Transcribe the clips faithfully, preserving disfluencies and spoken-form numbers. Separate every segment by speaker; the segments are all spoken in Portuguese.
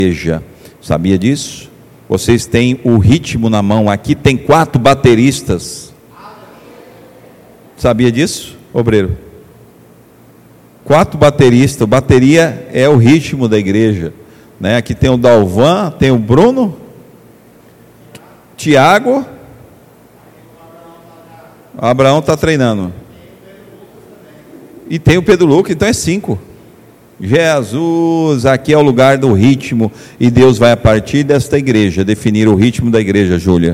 Speaker 1: igreja. Sabia disso? Vocês têm o ritmo na mão. Aqui tem quatro bateristas. Sabia disso, obreiro? Quatro bateristas. Bateria é o ritmo da igreja, né? Aqui tem o Dalvan, tem o Bruno, Tiago, Abraão está treinando, e tem o Pedro Lucas, então é cinco. Jesus, aqui é o lugar do ritmo, e Deus vai a partir desta igreja definir o ritmo da igreja, Júlia,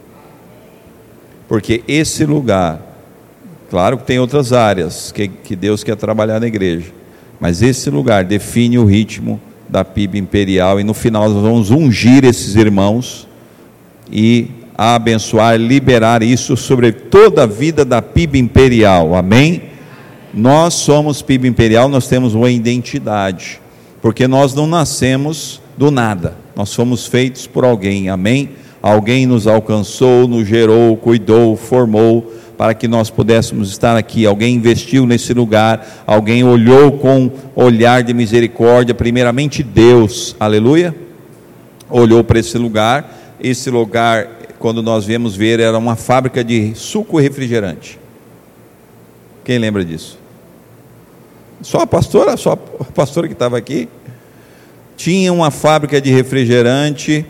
Speaker 1: porque esse lugar, claro que tem outras áreas que, que Deus quer trabalhar na igreja, mas esse lugar define o ritmo da P I B Imperial, e no final nós vamos ungir esses irmãos e abençoar, liberar isso sobre toda a vida da P I B Imperial, amém? Nós somos P I B Imperial, nós temos uma identidade, porque nós não nascemos do nada, nós fomos feitos por alguém, amém? Alguém nos alcançou, nos gerou, cuidou, formou, para que nós pudéssemos estar aqui. Alguém investiu nesse lugar, alguém olhou com olhar de misericórdia, primeiramente Deus, aleluia, olhou para esse lugar. Esse lugar, quando nós viemos ver, era uma fábrica de suco e refrigerante. Quem lembra disso? Só a pastora, só a pastora que estava aqui. Tinha uma fábrica de refrigerante,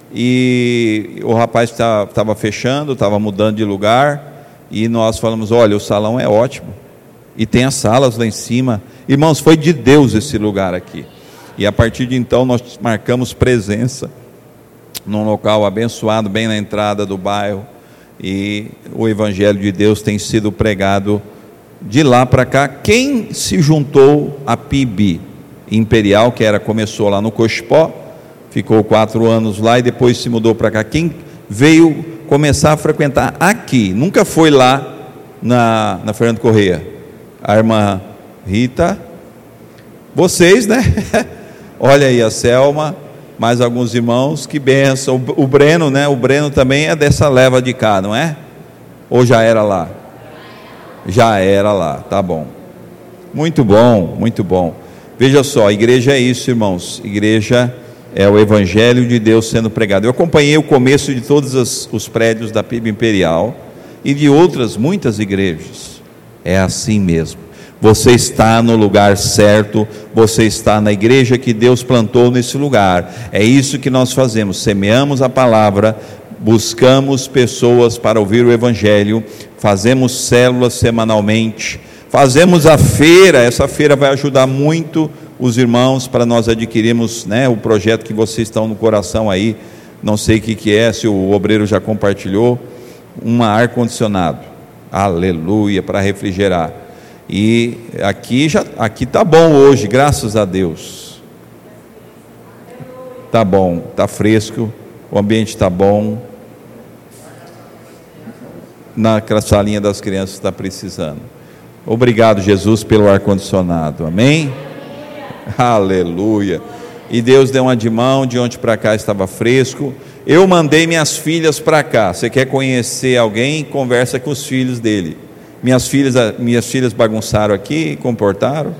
Speaker 1: e o rapaz estava fechando, estava mudando de lugar, e nós falamos: olha, o salão é ótimo, e tem as salas lá em cima. Irmãos, foi de Deus esse lugar aqui, e a partir de então nós marcamos presença num local abençoado, bem na entrada do bairro, e o Evangelho de Deus tem sido pregado de lá para cá. Quem se juntou à P I B Imperial, que era, começou lá no Cochipó, ficou quatro anos lá e depois se mudou para cá, quem veio começar a frequentar aqui, nunca foi lá na, na Fernando Correia? A irmã Rita, vocês, né? Olha aí a Selma, mais alguns irmãos, que benção. O, o Breno, né? O Breno também é dessa leva de cá, não é? Ou já era lá? Já era lá, tá bom. Muito bom, muito bom. Veja só, a igreja é isso, irmãos. Igreja é o Evangelho de Deus sendo pregado. Eu acompanhei o começo de todos os, os prédios da P I B Imperial e de outras muitas igrejas. É assim mesmo. Você está no lugar certo, você está na igreja que Deus plantou nesse lugar. É isso que nós fazemos, semeamos a palavra, buscamos pessoas para ouvir o Evangelho, fazemos células semanalmente, fazemos a feira. Essa feira vai ajudar muito os irmãos para nós adquirirmos, né, o projeto que vocês estão no coração aí, não sei o que, que é, se o obreiro já compartilhou, um ar-condicionado, aleluia, para refrigerar. E aqui já, aqui tá bom hoje, graças a Deus. Tá bom, tá fresco, o ambiente está bom. Na salinha das crianças está precisando. Obrigado, Jesus, pelo ar-condicionado, amém? Aleluia. E Deus deu uma de mão, de ontem para cá estava fresco. Eu mandei minhas filhas para cá. Você quer conhecer alguém? Conversa com os filhos dele. Minhas filhas, minhas filhas bagunçaram aqui, comportaram.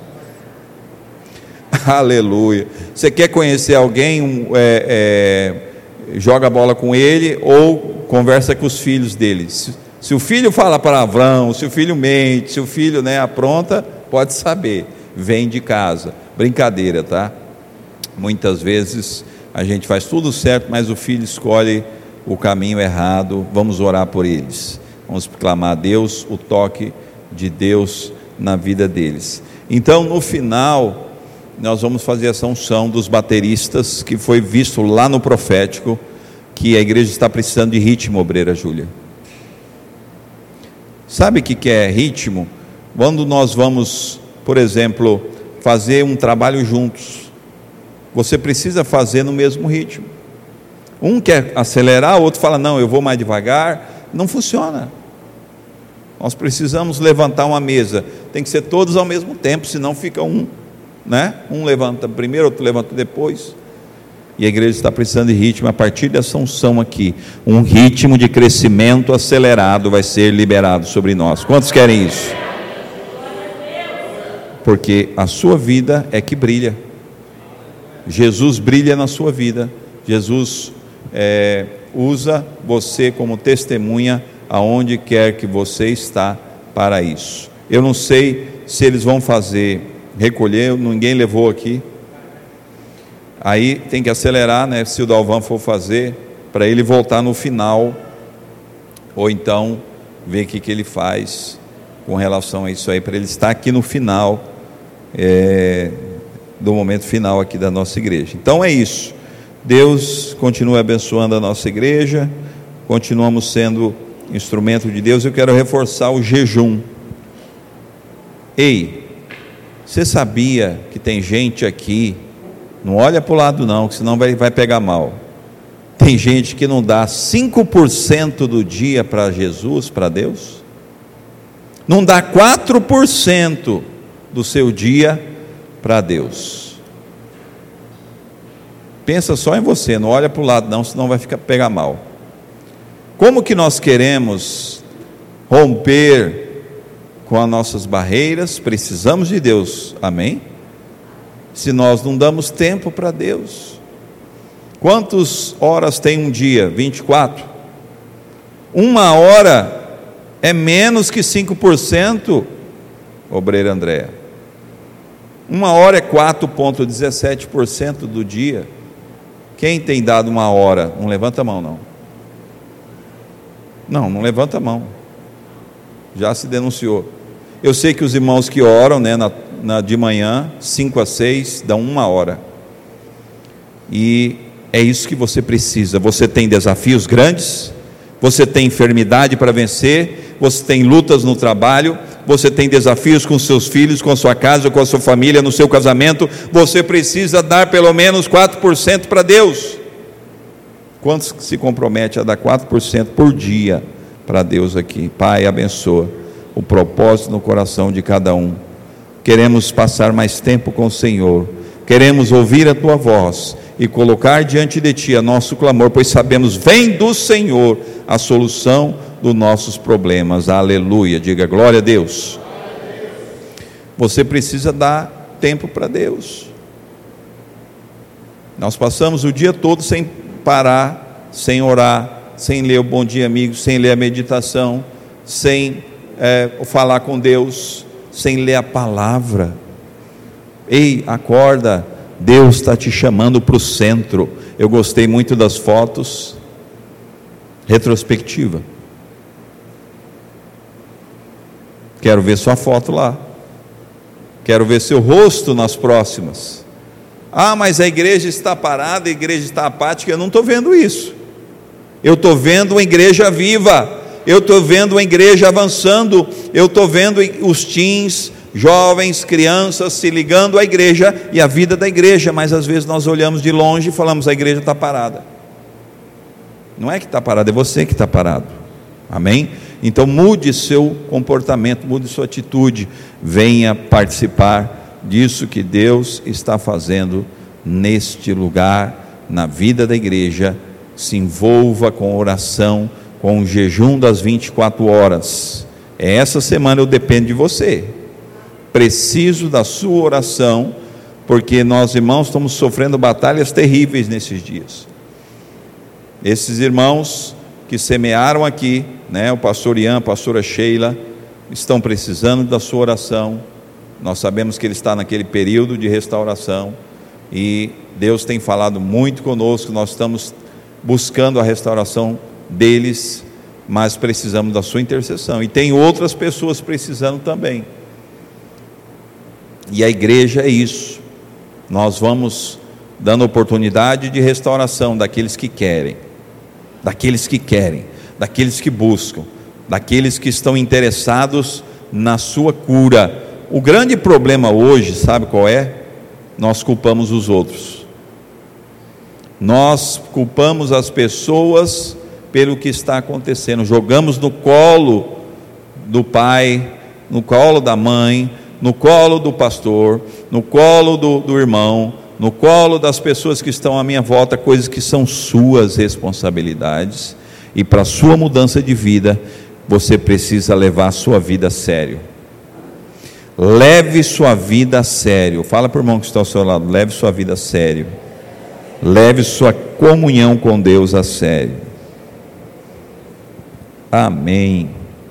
Speaker 1: Aleluia. Você quer conhecer alguém? Um, é, é, joga a bola com ele ou conversa com os filhos dele. Se, se o filho fala palavrão, se o filho mente, se o filho, né, apronta, pode saber. Vem de casa. Brincadeira, tá? Muitas vezes a gente faz tudo certo, mas o filho escolhe o caminho errado. Vamos orar por eles. Vamos clamar a Deus, o toque de Deus na vida deles. Então, no final, nós vamos fazer essa unção dos bateristas, que foi visto lá no profético, que a igreja está precisando de ritmo, obreira Júlia. Sabe o que é ritmo? Quando nós vamos, por exemplo, fazer um trabalho juntos, você precisa fazer no mesmo ritmo. Um quer acelerar, o outro fala: não, eu vou mais devagar. Não funciona. Nós precisamos levantar uma mesa, tem que ser todos ao mesmo tempo, senão fica um, né? Um levanta primeiro, outro levanta depois. E a igreja está precisando de ritmo. A partir dessa unção aqui, um ritmo de crescimento acelerado vai ser liberado sobre nós. Quantos querem isso? Porque a sua vida é que brilha. Jesus brilha na sua vida, Jesus é, usa você como testemunha aonde quer que você está para isso. Eu não sei se eles vão fazer recolher, ninguém levou aqui, aí tem que acelerar, né? Se o Dalvan for fazer, para ele voltar no final, ou então ver o que, que ele faz com relação a isso aí, para ele estar aqui no final é, do momento final aqui da nossa igreja. Então é isso, Deus continua abençoando a nossa igreja, continuamos sendo instrumento de Deus. Eu quero reforçar o jejum. Ei, você sabia que tem gente aqui, não olha para o lado não, que senão vai, vai pegar mal, tem gente que não dá cinco por cento do dia para Jesus, para Deus, não dá quatro por cento do seu dia para Deus. Pensa só em você, não olha para o lado não, senão vai ficar, pegar mal. Como que nós queremos romper com as nossas barreiras? Precisamos de Deus, amém? Se nós não damos tempo para Deus. Quantas horas tem um dia? vinte e quatro. Uma hora é menos que cinco por cento, obreira Andréa. Uma hora é quatro vírgula dezessete por cento do dia. Quem tem dado uma hora? Não levanta a mão não. Não, não levanta a mão. Já se denunciou. Eu sei que os irmãos que oram, né, na, na, de manhã, cinco a seis, dão uma hora. E é isso que você precisa. Você tem desafios grandes, você tem enfermidade para vencer, você tem lutas no trabalho, você tem desafios com seus filhos, com a sua casa, com a sua família, no seu casamento. Você precisa dar pelo menos quatro por cento para Deus. Quantos se compromete a dar quatro por cento por dia para Deus aqui? Pai, abençoa o propósito no coração de cada um. Queremos passar mais tempo com o Senhor, queremos ouvir a Tua voz e colocar diante de Ti a nosso clamor, pois sabemos, vem do Senhor a solução dos nossos problemas. Aleluia, diga glória a Deus. Você precisa dar tempo para Deus. Nós passamos o dia todo sem parar, sem orar, sem ler o Bom Dia Amigo, sem ler a meditação, sem é, falar com Deus, sem ler a palavra. Ei, acorda, Deus está te chamando para o centro. Eu gostei muito das fotos, retrospectiva. Quero ver sua foto lá, quero ver seu rosto nas próximas. Ah, mas a igreja está parada, a igreja está apática. Eu não estou vendo isso. Eu estou vendo uma igreja viva, eu estou vendo uma igreja avançando, eu estou vendo os teens, jovens, crianças se ligando à igreja e à vida da igreja. Mas às vezes nós olhamos de longe e falamos, a igreja está parada. Não é que está parada, é você que está parado, amém? Então mude seu comportamento, mude sua atitude, venha participar disso que Deus está fazendo neste lugar, na vida da igreja. Se envolva com oração, com o jejum das vinte e quatro horas. Essa semana eu dependo de você, preciso da sua oração, porque nós, irmãos, estamos sofrendo batalhas terríveis nesses dias. Esses irmãos que semearam aqui, né, o pastor Ian, a pastora Sheila, estão precisando da sua oração. Nós sabemos que ele está naquele período de restauração, e Deus tem falado muito conosco. Nós estamos buscando a restauração deles, mas precisamos da sua intercessão, e tem outras pessoas precisando também. E a igreja é isso, nós vamos dando oportunidade de restauração daqueles que querem, daqueles que querem, daqueles que buscam, daqueles que estão interessados na sua cura. O grande problema hoje, sabe qual é? Nós culpamos os outros, nós culpamos as pessoas pelo que está acontecendo, jogamos no colo do pai, no colo da mãe, no colo do pastor, no colo do, do irmão, no colo das pessoas que estão à minha volta, coisas que são suas responsabilidades. E para a sua mudança de vida, você precisa levar a sua vida a sério. leve sua vida a sério. Fala para o irmão que está ao seu lado, leve sua vida a sério. Leve sua comunhão com Deus a sério. Amém.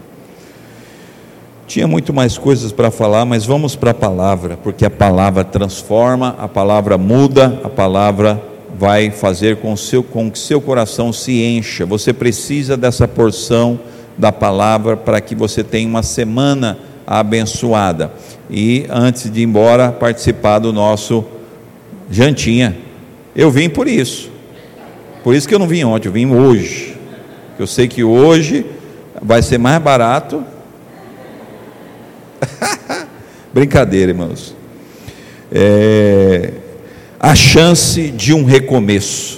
Speaker 1: Tinha muito mais coisas para falar, mas vamos para a palavra, porque a palavra transforma, a palavra muda, a palavra vai fazer com, seu, com que seu coração se encha. Você precisa dessa porção da palavra para que você tenha uma semana abençoada. E antes de ir embora, participar do nosso jantinha. Eu vim por isso. Por isso que eu não vim ontem, eu vim hoje. Eu sei que hoje vai ser mais barato. Brincadeira, irmãos. É, a chance de um recomeço.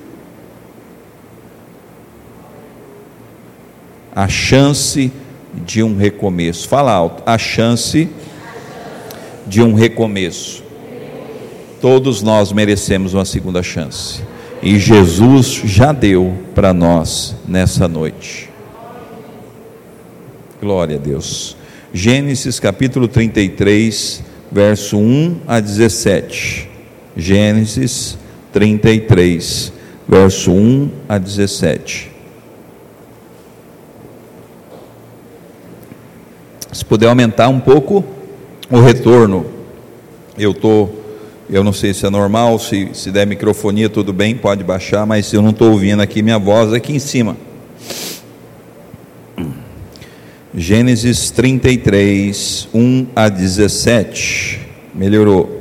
Speaker 1: A chance de um recomeço. Fala alto. A chance de um recomeço. Todos nós merecemos uma segunda chance. E Jesus já deu para nós nessa noite. Glória a Deus. Gênesis capítulo trinta e três, verso um a dezessete. Gênesis trinta e três, verso um a dezessete. Se puder aumentar um pouco o retorno. Eu estou, eu não sei se é normal, se, se der microfonia tudo bem, pode baixar, mas eu não estou ouvindo aqui minha voz aqui em cima. Gênesis trinta e três, um a dezessete. Melhorou.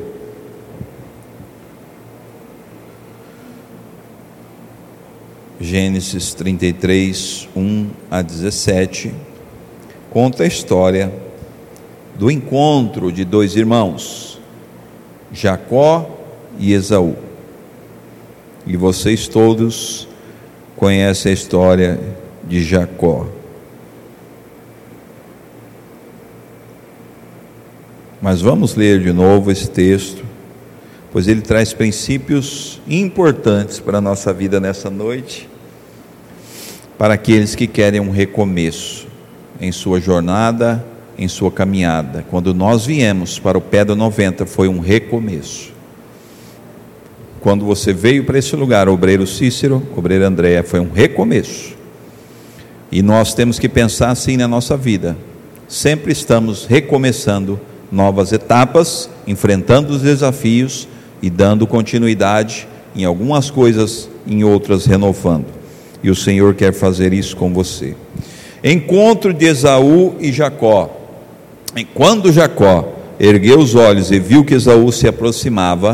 Speaker 1: Gênesis trinta e três, um a dezessete. Conta a história do encontro de dois irmãos, Jacó e Esaú. E vocês todos conhecem a história de Jacó. Mas vamos ler de novo esse texto, pois ele traz princípios importantes para a nossa vida nessa noite, para aqueles que querem um recomeço em sua jornada, em sua caminhada. Quando nós viemos para o pé da noventa, foi um recomeço. Quando você veio para esse lugar, obreiro Cícero, obreiro Andréa, foi um recomeço. E nós temos que pensar assim na nossa vida. Sempre estamos recomeçando novas etapas, enfrentando os desafios e dando continuidade em algumas coisas, em outras renovando. E o Senhor quer fazer isso com você. Encontro de Esaú e Jacó. Quando Jacó ergueu os olhos e viu que Esaú se aproximava,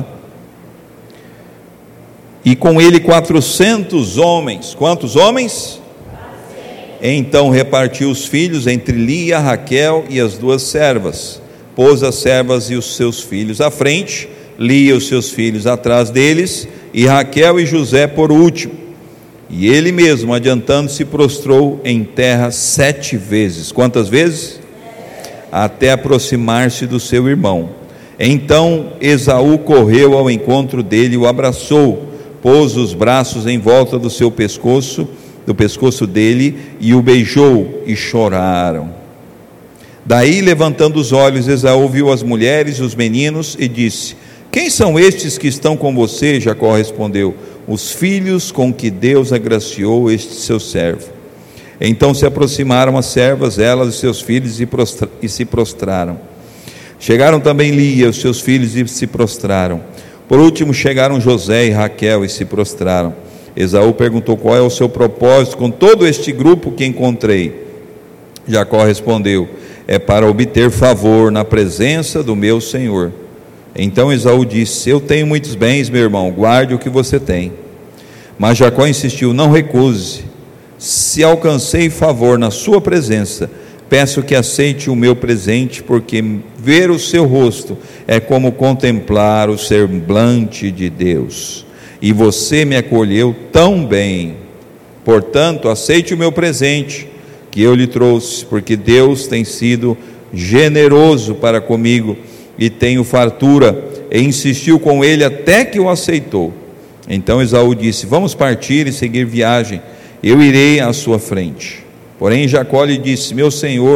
Speaker 1: e com ele quatrocentos homens. Quantos homens? Então repartiu os filhos entre Lia, Raquel e as duas servas. Pôs as servas e os seus filhos à frente, Lia e os seus filhos atrás deles, e Raquel e José por último. E ele mesmo, adiantando-se, prostrou em terra sete vezes. Quantas vezes? Até aproximar-se do seu irmão. Então Esaú correu ao encontro dele e o abraçou, pôs os braços em volta do seu pescoço, do pescoço dele, e o beijou, e choraram. Daí, levantando os olhos, Esaú viu as mulheres e os meninos e disse: quem são estes que estão com você? Jacó respondeu: os filhos com que Deus agraciou este seu servo. Então se aproximaram as servas, elas e seus filhos, e, prostra- e se prostraram. Chegaram também Lia e os seus filhos e se prostraram. Por último chegaram José e Raquel e se prostraram. Esaú perguntou: qual é o seu propósito com todo este grupo que encontrei? Jacó respondeu: é para obter favor na presença do meu Senhor. Então Esaú disse: eu tenho muitos bens, meu irmão, guarde o que você tem. Mas Jacó insistiu: não recuse. Se alcancei favor na sua presença, peço que aceite o meu presente, porque ver o seu rosto é como contemplar o semblante de Deus. E você me acolheu tão bem. Portanto, aceite o meu presente que eu lhe trouxe, porque Deus tem sido generoso para comigo e tenho fartura. E insistiu com ele até que o aceitou. Então Esaú disse: vamos partir e seguir viagem, eu irei à sua frente. Porém Jacó lhe disse: meu senhor,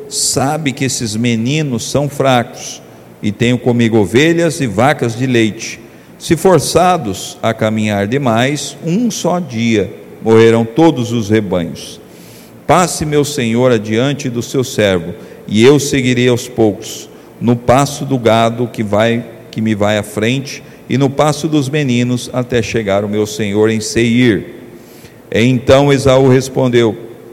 Speaker 1: sabe que esses meninos são fracos, e tenho comigo ovelhas e vacas de leite. Se forçados a caminhar demais, um só dia morrerão todos os rebanhos. Passe meu senhor adiante do seu servo, e eu seguirei aos poucos, no passo do gado que, vai, que me vai à frente, e no passo dos meninos, até chegar o meu senhor em Seir. Então Esaú respondeu: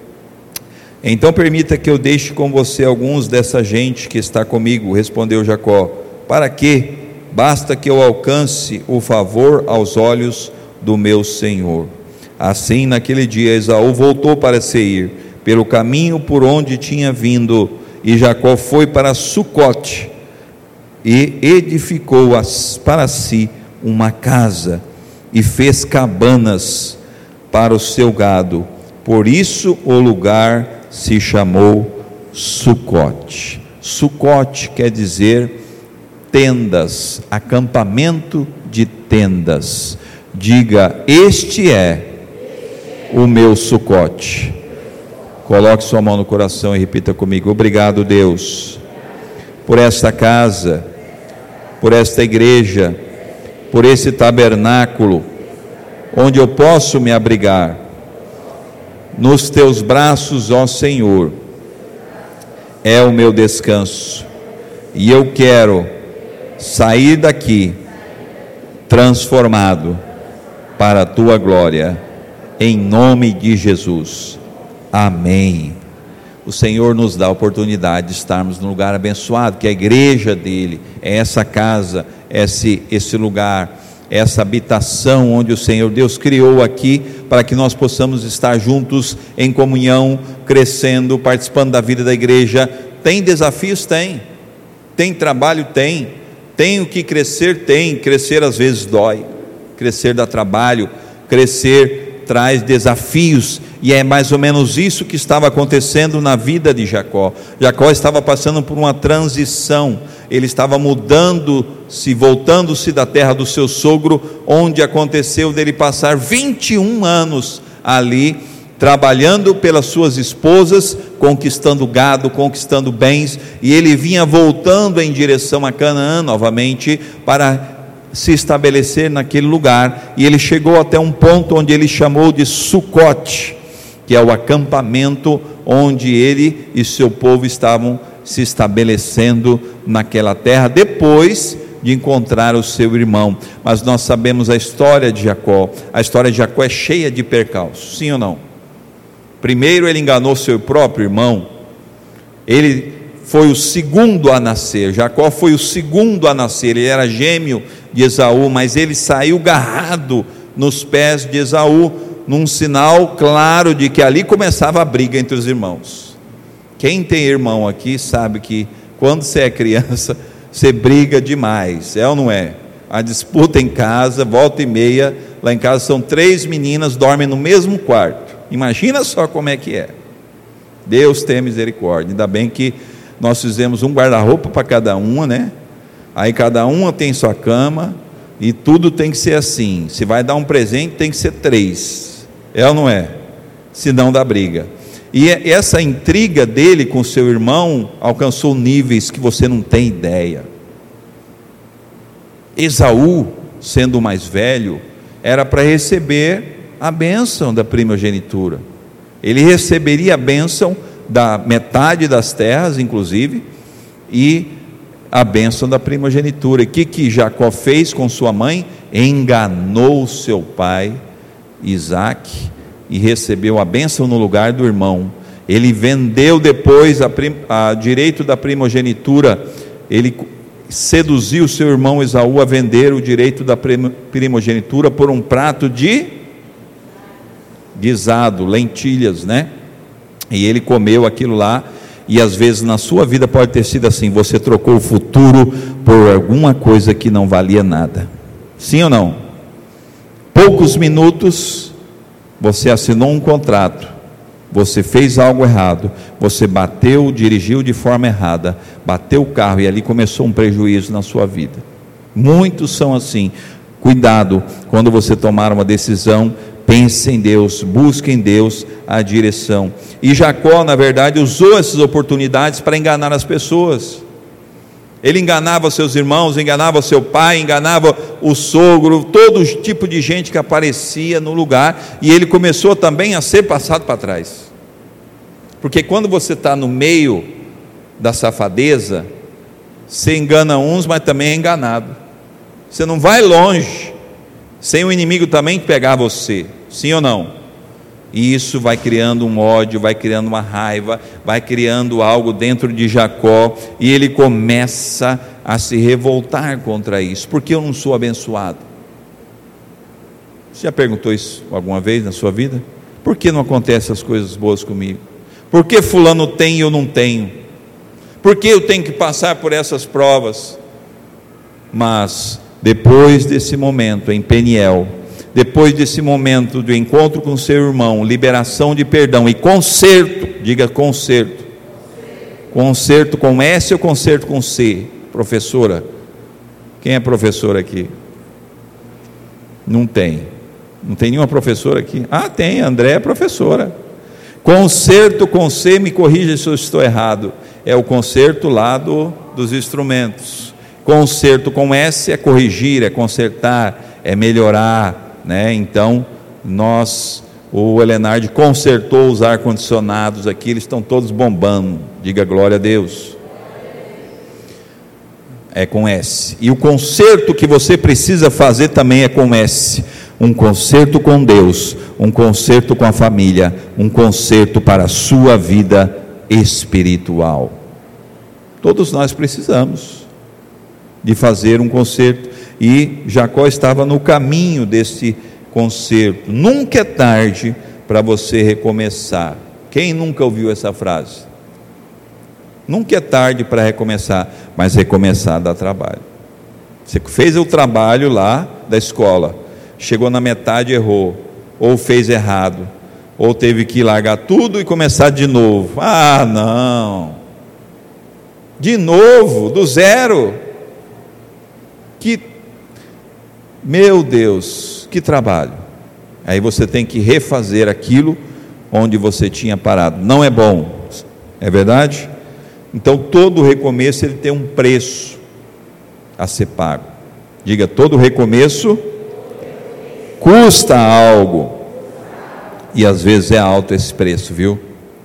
Speaker 1: então permita que eu deixe com você alguns dessa gente que está comigo. Respondeu Jacó: para quê? Basta que eu alcance o favor aos olhos do meu senhor. Assim, naquele dia, Esaú voltou para Seir, pelo caminho por onde tinha vindo, e Jacó foi para Sucote, e edificou para si uma casa, e fez cabanas para o seu gado. Por isso o lugar se chamou Sucote. Sucote quer dizer tendas, acampamento de tendas. Diga: este é o meu Sucote. Coloque sua mão no coração e repita comigo: obrigado, Deus, por esta casa, por esta igreja, por esse tabernáculo, onde eu posso me abrigar. Nos teus braços, ó Senhor, é o meu descanso, e eu quero sair daqui transformado para a tua glória, em nome de Jesus, amém. O Senhor nos dá a oportunidade de estarmos num lugar abençoado, que é a igreja dele, é essa casa, esse, esse lugar, essa habitação onde o Senhor Deus criou aqui, para que nós possamos estar juntos em comunhão, crescendo, participando da vida da igreja. Tem desafios? Tem. Tem trabalho? Tem. Tem o que crescer? Tem. Crescer às vezes dói, crescer dá trabalho, crescer traz desafios, e é mais ou menos isso que estava acontecendo na vida de Jacó. Jacó estava passando por uma transição, ele estava mudando-se, voltando-se da terra do seu sogro, onde aconteceu dele passar vinte e um anos ali, trabalhando pelas suas esposas, conquistando gado, conquistando bens, e ele vinha voltando em direção a Canaã novamente, para se estabelecer naquele lugar, e ele chegou até um ponto onde ele chamou de Sucote, que é o acampamento onde ele e seu povo estavam se estabelecendo naquela terra, depois de encontrar o seu irmão. Mas nós sabemos a história de Jacó. A história de Jacó é cheia de percalços, sim ou não? Primeiro ele enganou seu próprio irmão, ele foi o segundo a nascer. Jacó foi o segundo a nascer, ele era gêmeo de Esaú, mas ele saiu garrado nos pés de Esaú, num sinal claro de que ali começava a briga entre os irmãos. Quem tem irmão aqui sabe que quando você é criança, você briga demais, é ou não é? A disputa em casa, volta e meia, lá em casa são três meninas, dormem no mesmo quarto, imagina só como é que é. Deus tem misericórdia. Ainda bem que nós fizemos um guarda-roupa para cada uma, né? Aí cada uma tem sua cama, e tudo tem que ser assim. Se vai dar um presente, tem que ser três, é ou não é? Senão dá briga. E essa intriga dele com seu irmão alcançou níveis que você não tem ideia. Esaú, sendo o mais velho, era para receber a bênção da primogenitura. Ele receberia a bênção da metade das terras, inclusive, e a bênção da primogenitura. E o que, que Jacó fez com sua mãe? Enganou seu pai Isaque, e recebeu a bênção no lugar do irmão. Ele vendeu depois a, prim, a direito da primogenitura, ele seduziu seu irmão Esaú a vender o direito da primogenitura por um prato de guisado, lentilhas, né? E ele comeu aquilo lá. E às vezes na sua vida pode ter sido assim: você trocou o futuro por alguma coisa que não valia nada, sim ou não? Poucos minutos você assinou um contrato, você fez algo errado, você bateu, dirigiu de forma errada, bateu o carro, e ali começou um prejuízo na sua vida. Muitos são assim. Cuidado quando você tomar uma decisão pense em Deus, busque em Deus a direção. E Jacó, na verdade, usou essas oportunidades para enganar as pessoas. Ele enganava seus irmãos, enganava seu pai, enganava o sogro, todo tipo de gente que aparecia no lugar, e ele começou também a ser passado para trás. Porque quando você está no meio da safadeza, você engana uns, mas também é enganado. Você não vai longe sem o inimigo também pegar você, sim ou não? E isso vai criando um ódio, vai criando uma raiva, vai criando algo dentro de Jacó, e ele começa a se revoltar contra isso. Por que eu não sou abençoado? Você já perguntou isso alguma vez na sua vida? Por que não acontecem as coisas boas comigo? Por que fulano tem e eu não tenho? Por que eu tenho que passar por essas provas? Mas depois desse momento em Peniel, depois desse momento do encontro com seu irmão, liberação de perdão e conserto, diga conserto, conserto com S ou conserto com C? Professora, quem é professora aqui? Não tem, não tem nenhuma professora aqui? Ah, tem, André é professora. Conserto com C, me corrija se eu estou errado, é o conserto lá do, dos instrumentos. Conserto com S é corrigir, é consertar, é melhorar, né? Então, nós, o Elenard consertou os ar-condicionados aqui, eles estão todos bombando, diga glória a Deus. É com S. E o conserto que você precisa fazer também é com S. Um conserto com Deus, um conserto com a família, um conserto para a sua vida espiritual. Todos nós precisamos de fazer um conserto, e Jacó estava no caminho desse conserto. Nunca é tarde para você recomeçar. Quem nunca ouviu essa frase? Nunca é tarde para recomeçar, mas recomeçar dá trabalho. Você fez o trabalho lá da escola, chegou na metade e errou, ou fez errado, ou teve que largar tudo e começar de novo. Ah, não, de novo, do zero. Que, meu Deus, que trabalho. Aí você tem que refazer aquilo onde você tinha parado. Não é bom, é verdade? Então todo recomeço ele tem um preço a ser pago. Diga, todo recomeço custa algo, e às vezes é alto esse preço, viu?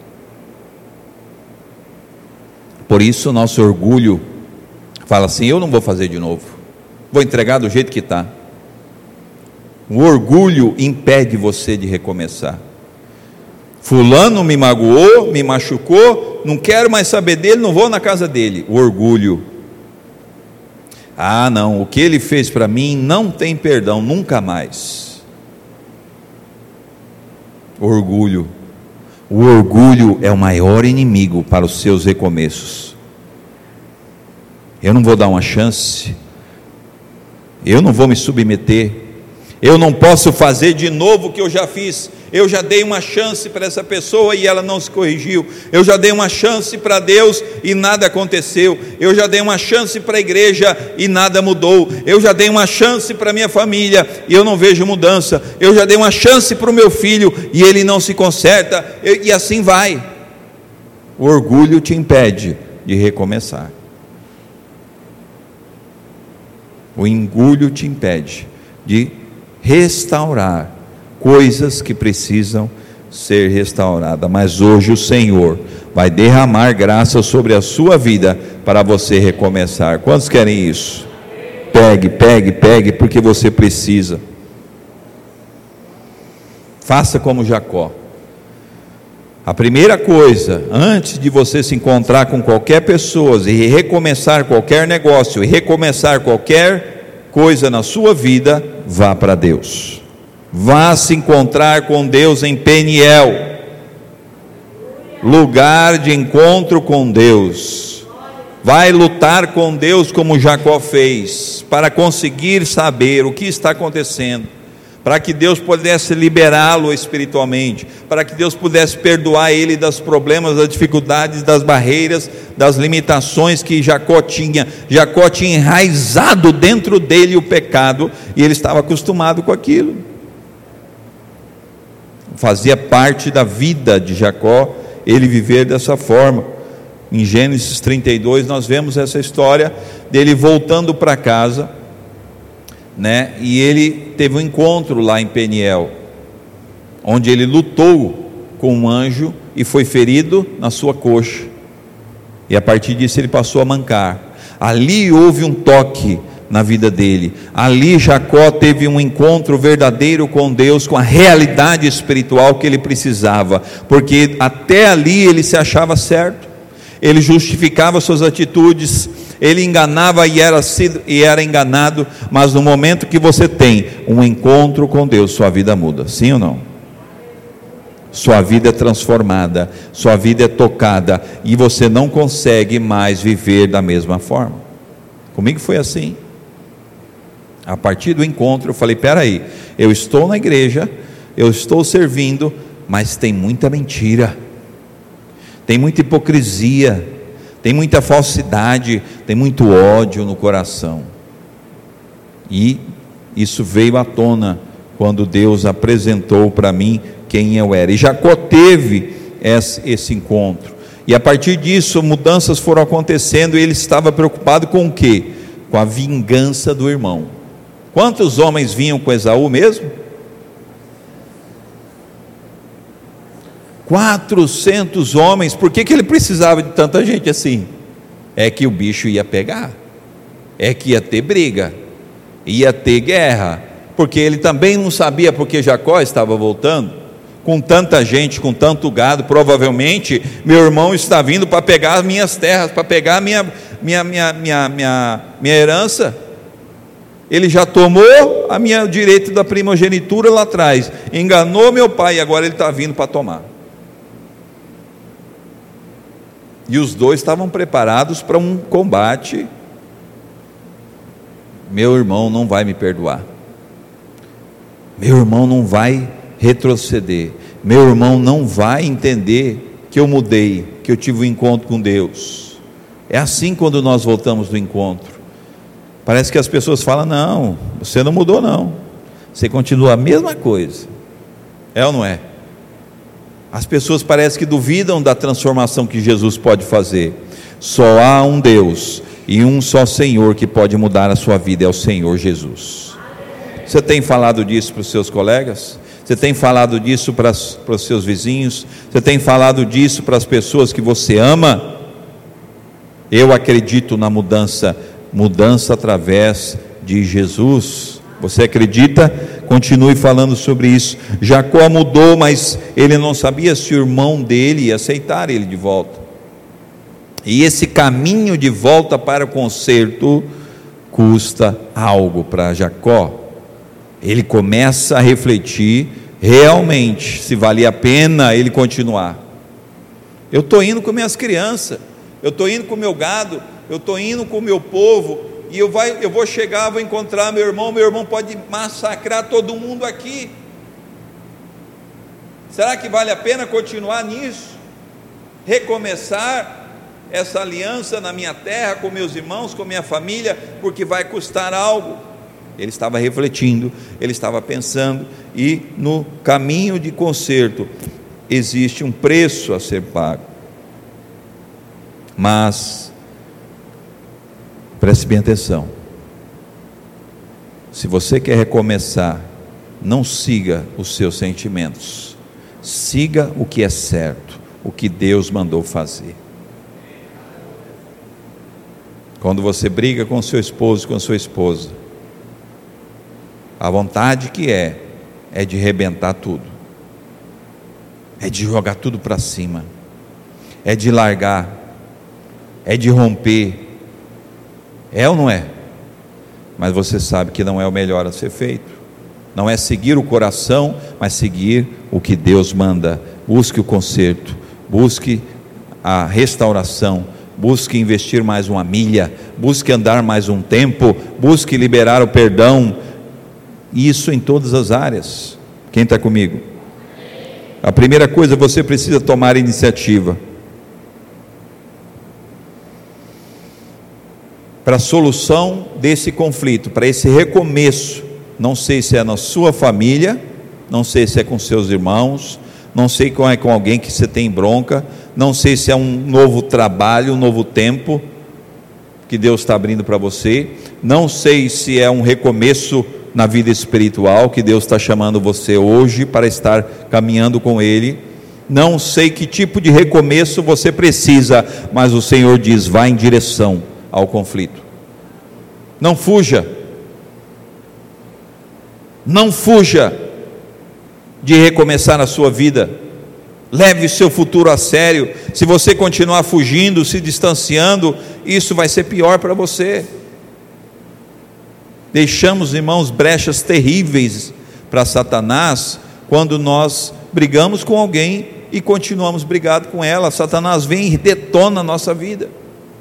Speaker 1: Por isso o nosso orgulho fala assim: eu não vou fazer de novo, vou entregar do jeito que está. O orgulho impede você de recomeçar. Fulano me magoou, me machucou, não quero mais saber dele, não vou na casa dele. O orgulho. Ah, não, o que ele fez para mim não tem perdão, nunca mais. Orgulho. O orgulho é o maior inimigo para os seus recomeços. Eu não vou dar uma chance, eu não vou me submeter, eu não posso fazer de novo o que eu já fiz. Eu já dei uma chance para essa pessoa e ela não se corrigiu. Eu já dei uma chance para Deus e nada aconteceu. Eu já dei uma chance para a igreja e nada mudou. Eu já dei uma chance para a minha família e eu não vejo mudança. Eu já dei uma chance para o meu filho e ele não se conserta. E assim vai. O orgulho te impede de recomeçar. O engulho te impede de restaurar coisas que precisam ser restauradas. Mas hoje o Senhor vai derramar graça sobre a sua vida para você recomeçar. Quantos querem isso? Pegue, pegue, pegue, porque você precisa. Faça como Jacó. A primeira coisa, antes de você se encontrar com qualquer pessoa e recomeçar qualquer negócio, e recomeçar qualquer coisa na sua vida, vá para Deus. Vá se encontrar com Deus em Peniel, lugar de encontro com Deus. Vai lutar com Deus como Jacó fez, para conseguir saber o que está acontecendo, para que Deus pudesse liberá-lo espiritualmente, para que Deus pudesse perdoar ele dos problemas, das dificuldades, das barreiras, das limitações que Jacó tinha. Jacó tinha enraizado dentro dele o pecado, e ele estava acostumado com aquilo. fazia parte da vida de Jacó ele viver dessa forma. Em Gênesis trinta e dois nós vemos essa história dele voltando para casa, né? E ele teve um encontro lá em Peniel, onde ele lutou com um anjo e foi ferido na sua coxa, e a partir disso ele passou a mancar. Ali houve um toque na vida dele. Ali Jacó teve um encontro verdadeiro com Deus, com a realidade espiritual que ele precisava, porque até ali ele se achava certo, ele justificava suas atitudes, ele enganava e era, e era enganado, mas no momento que você tem um encontro com Deus, sua vida muda, sim ou não? Sua vida é transformada, sua vida é tocada, e você não consegue mais viver da mesma forma. Comigo foi assim. A partir do encontro eu falei: espera aí, eu estou na igreja, eu estou servindo, mas tem muita mentira, tem muita hipocrisia, tem muita falsidade, tem muito ódio no coração. E isso veio à tona quando Deus apresentou para mim quem eu era. E Jacó teve esse, esse encontro, e a partir disso mudanças foram acontecendo, e ele estava preocupado com o quê? Com a vingança do irmão. Quantos homens vinham com Esaú mesmo? quatrocentos homens. Por que que ele precisava de tanta gente assim? É que o bicho ia pegar, é que ia ter briga, ia ter guerra, porque ele também não sabia porque Jacó estava voltando com tanta gente, com tanto gado. Provavelmente meu irmão está vindo para pegar as minhas terras, para pegar a minha, minha, minha, minha, minha, minha herança. Ele já tomou a minha direito da primogenitura lá atrás, enganou meu pai, e agora ele está vindo para tomar. E os dois estavam preparados para um combate. Meu irmão não vai me perdoar, meu irmão não vai retroceder, meu irmão não vai entender que eu mudei, que eu tive um encontro com Deus. É assim quando nós voltamos do encontro. Parece que as pessoas falam: não, você não mudou não, você continua a mesma coisa. É ou não é? As pessoas parecem que duvidam da transformação que Jesus pode fazer. Só há um Deus e um só Senhor que pode mudar a sua vida, é o Senhor Jesus. Você tem falado disso para os seus colegas? Você tem falado disso para, para os seus vizinhos? Você tem falado disso para as pessoas que você ama? Eu acredito na mudança, mudança através de Jesus. Você acredita? Continue falando sobre isso. Jacó mudou, mas ele não sabia se o irmão dele ia aceitar ele de volta. E esse caminho de volta para o conserto custa algo para Jacó. Ele começa a refletir realmente se valia a pena ele continuar. Eu estou indo com minhas crianças, eu estou indo com o meu gado, eu estou indo com o meu povo, e eu, vai, eu vou chegar, vou encontrar meu irmão, meu irmão pode massacrar todo mundo aqui. Será que vale a pena continuar nisso? Recomeçar essa aliança na minha terra, com meus irmãos, com minha família, porque vai custar algo. Ele estava refletindo, ele estava pensando, e no caminho de conserto existe um preço a ser pago. Mas preste bem atenção: se você quer recomeçar, não siga os seus sentimentos, siga o que é certo, o que Deus mandou fazer. Quando você briga com seu esposo, com sua esposa, a vontade que é, é de arrebentar tudo, é de jogar tudo para cima, é de largar, é de romper. É ou não é? Mas você sabe que não é o melhor a ser feito. Não é seguir o coração, mas seguir o que Deus manda. Busque o conserto, busque a restauração, busque investir mais uma milha, busque andar mais um tempo, busque liberar o perdão. Isso em todas as áreas. Quem está comigo? A primeira coisa, você precisa tomar iniciativa para a solução desse conflito, para esse recomeço. Não sei se é na sua família, não sei se é com seus irmãos, não sei como é com alguém que você tem bronca, não sei se é um novo trabalho, um novo tempo que Deus está abrindo para você, não sei se é um recomeço na vida espiritual que Deus está chamando você hoje para estar caminhando com Ele, não sei que tipo de recomeço você precisa, mas o Senhor diz: vá em direção ao conflito, não fuja, não fuja de recomeçar a sua vida, leve o seu futuro a sério. Se você continuar fugindo, se distanciando, isso vai ser pior para você. Deixamos, irmãos, brechas terríveis para Satanás quando nós brigamos com alguém e continuamos brigados com ela. Satanás vem e detona a nossa vida.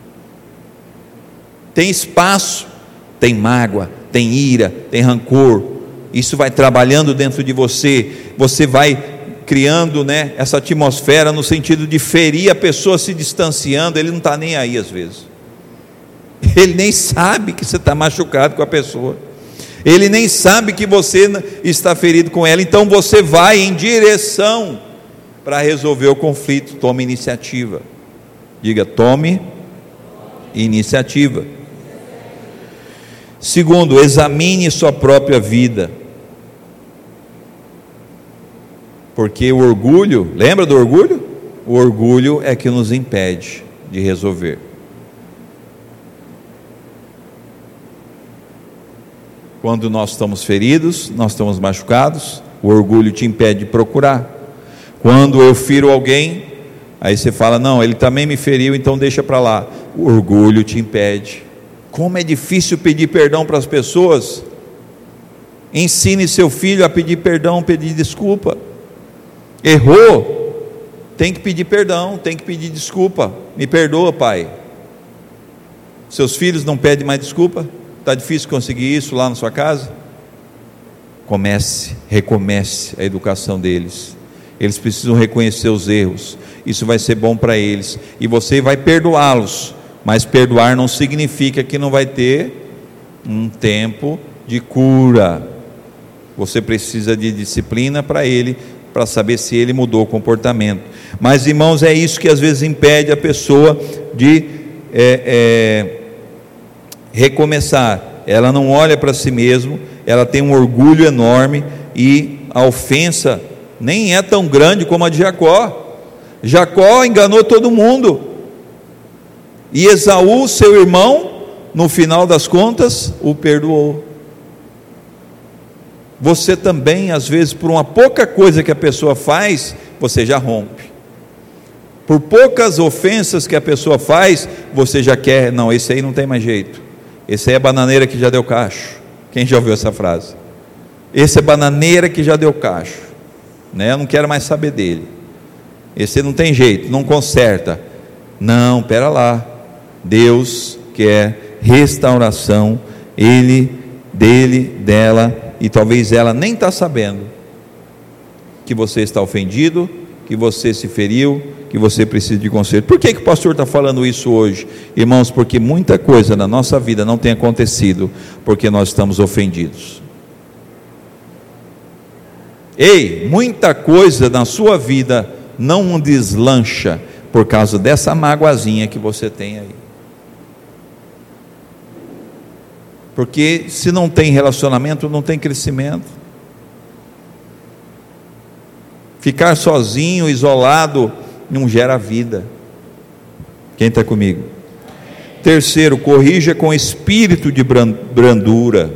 Speaker 1: Tem espaço, tem mágoa, tem ira, tem rancor. Isso vai trabalhando dentro de você, você vai criando, né, essa atmosfera no sentido de ferir a pessoa, se distanciando. Ele não está nem aí às vezes, ele nem sabe que você está machucado com a pessoa, ele nem sabe que você está ferido com ela. Então você vai em direção para resolver o conflito. Tome iniciativa, diga: tome iniciativa. Segundo, examine sua própria vida, porque o orgulho, lembra do orgulho? O orgulho é que nos impede de resolver. Quando nós estamos feridos, nós estamos machucados, o orgulho te impede de procurar. Quando eu firo alguém, aí você fala: não, ele também me feriu, então deixa para lá. O orgulho te impede. Como é difícil pedir perdão para as pessoas. Ensine seu filho a pedir perdão, pedir desculpa. Errou, tem que pedir perdão, tem que pedir desculpa. Me perdoa, pai. Seus filhos não pedem mais desculpa? Está difícil conseguir isso lá na sua casa? Comece, recomece a educação deles. Eles precisam reconhecer os erros. Isso vai ser bom para eles, e você vai perdoá-los. Mas perdoar não significa que não vai ter um tempo de cura. Você precisa de disciplina para ele, para saber se ele mudou o comportamento. Mas, irmãos, é isso que às vezes impede a pessoa de é, é, recomeçar. Ela não olha para si mesma, ela tem um orgulho enorme, e a ofensa nem é tão grande como a de Jacó. Jacó enganou todo mundo, e Esaú, seu irmão, no final das contas, o perdoou. Você também, às vezes, por uma pouca coisa que a pessoa faz, você já rompe. Por poucas ofensas que a pessoa faz, você já quer: não, esse aí não tem mais jeito, esse aí é bananeira que já deu cacho. Quem já ouviu essa frase? Esse é bananeira que já deu cacho, né? Eu não quero mais saber dele, esse não tem jeito, não conserta. Não, pera lá, Deus quer restauração, Ele, dele, dela, e talvez ela nem está sabendo que você está ofendido, que você se feriu, que você precisa de conserto. Por que, que o pastor está falando isso hoje? Irmãos, porque muita coisa na nossa vida não tem acontecido porque nós estamos ofendidos. Ei, muita coisa na sua vida não deslancha por causa dessa magoazinha que você tem aí. Porque se não tem relacionamento, não tem crescimento. Ficar sozinho, isolado, não gera vida. Quem está comigo? Terceiro, corrija com espírito de brandura.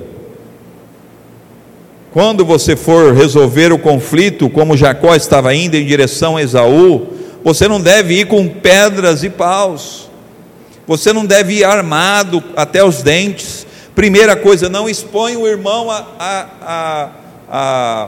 Speaker 1: Quando você for resolver o conflito, como Jacó estava indo em direção a Esaú, você não deve ir com pedras e paus, você não deve ir armado até os dentes. Primeira coisa, não expõe o irmão a, a, a, a,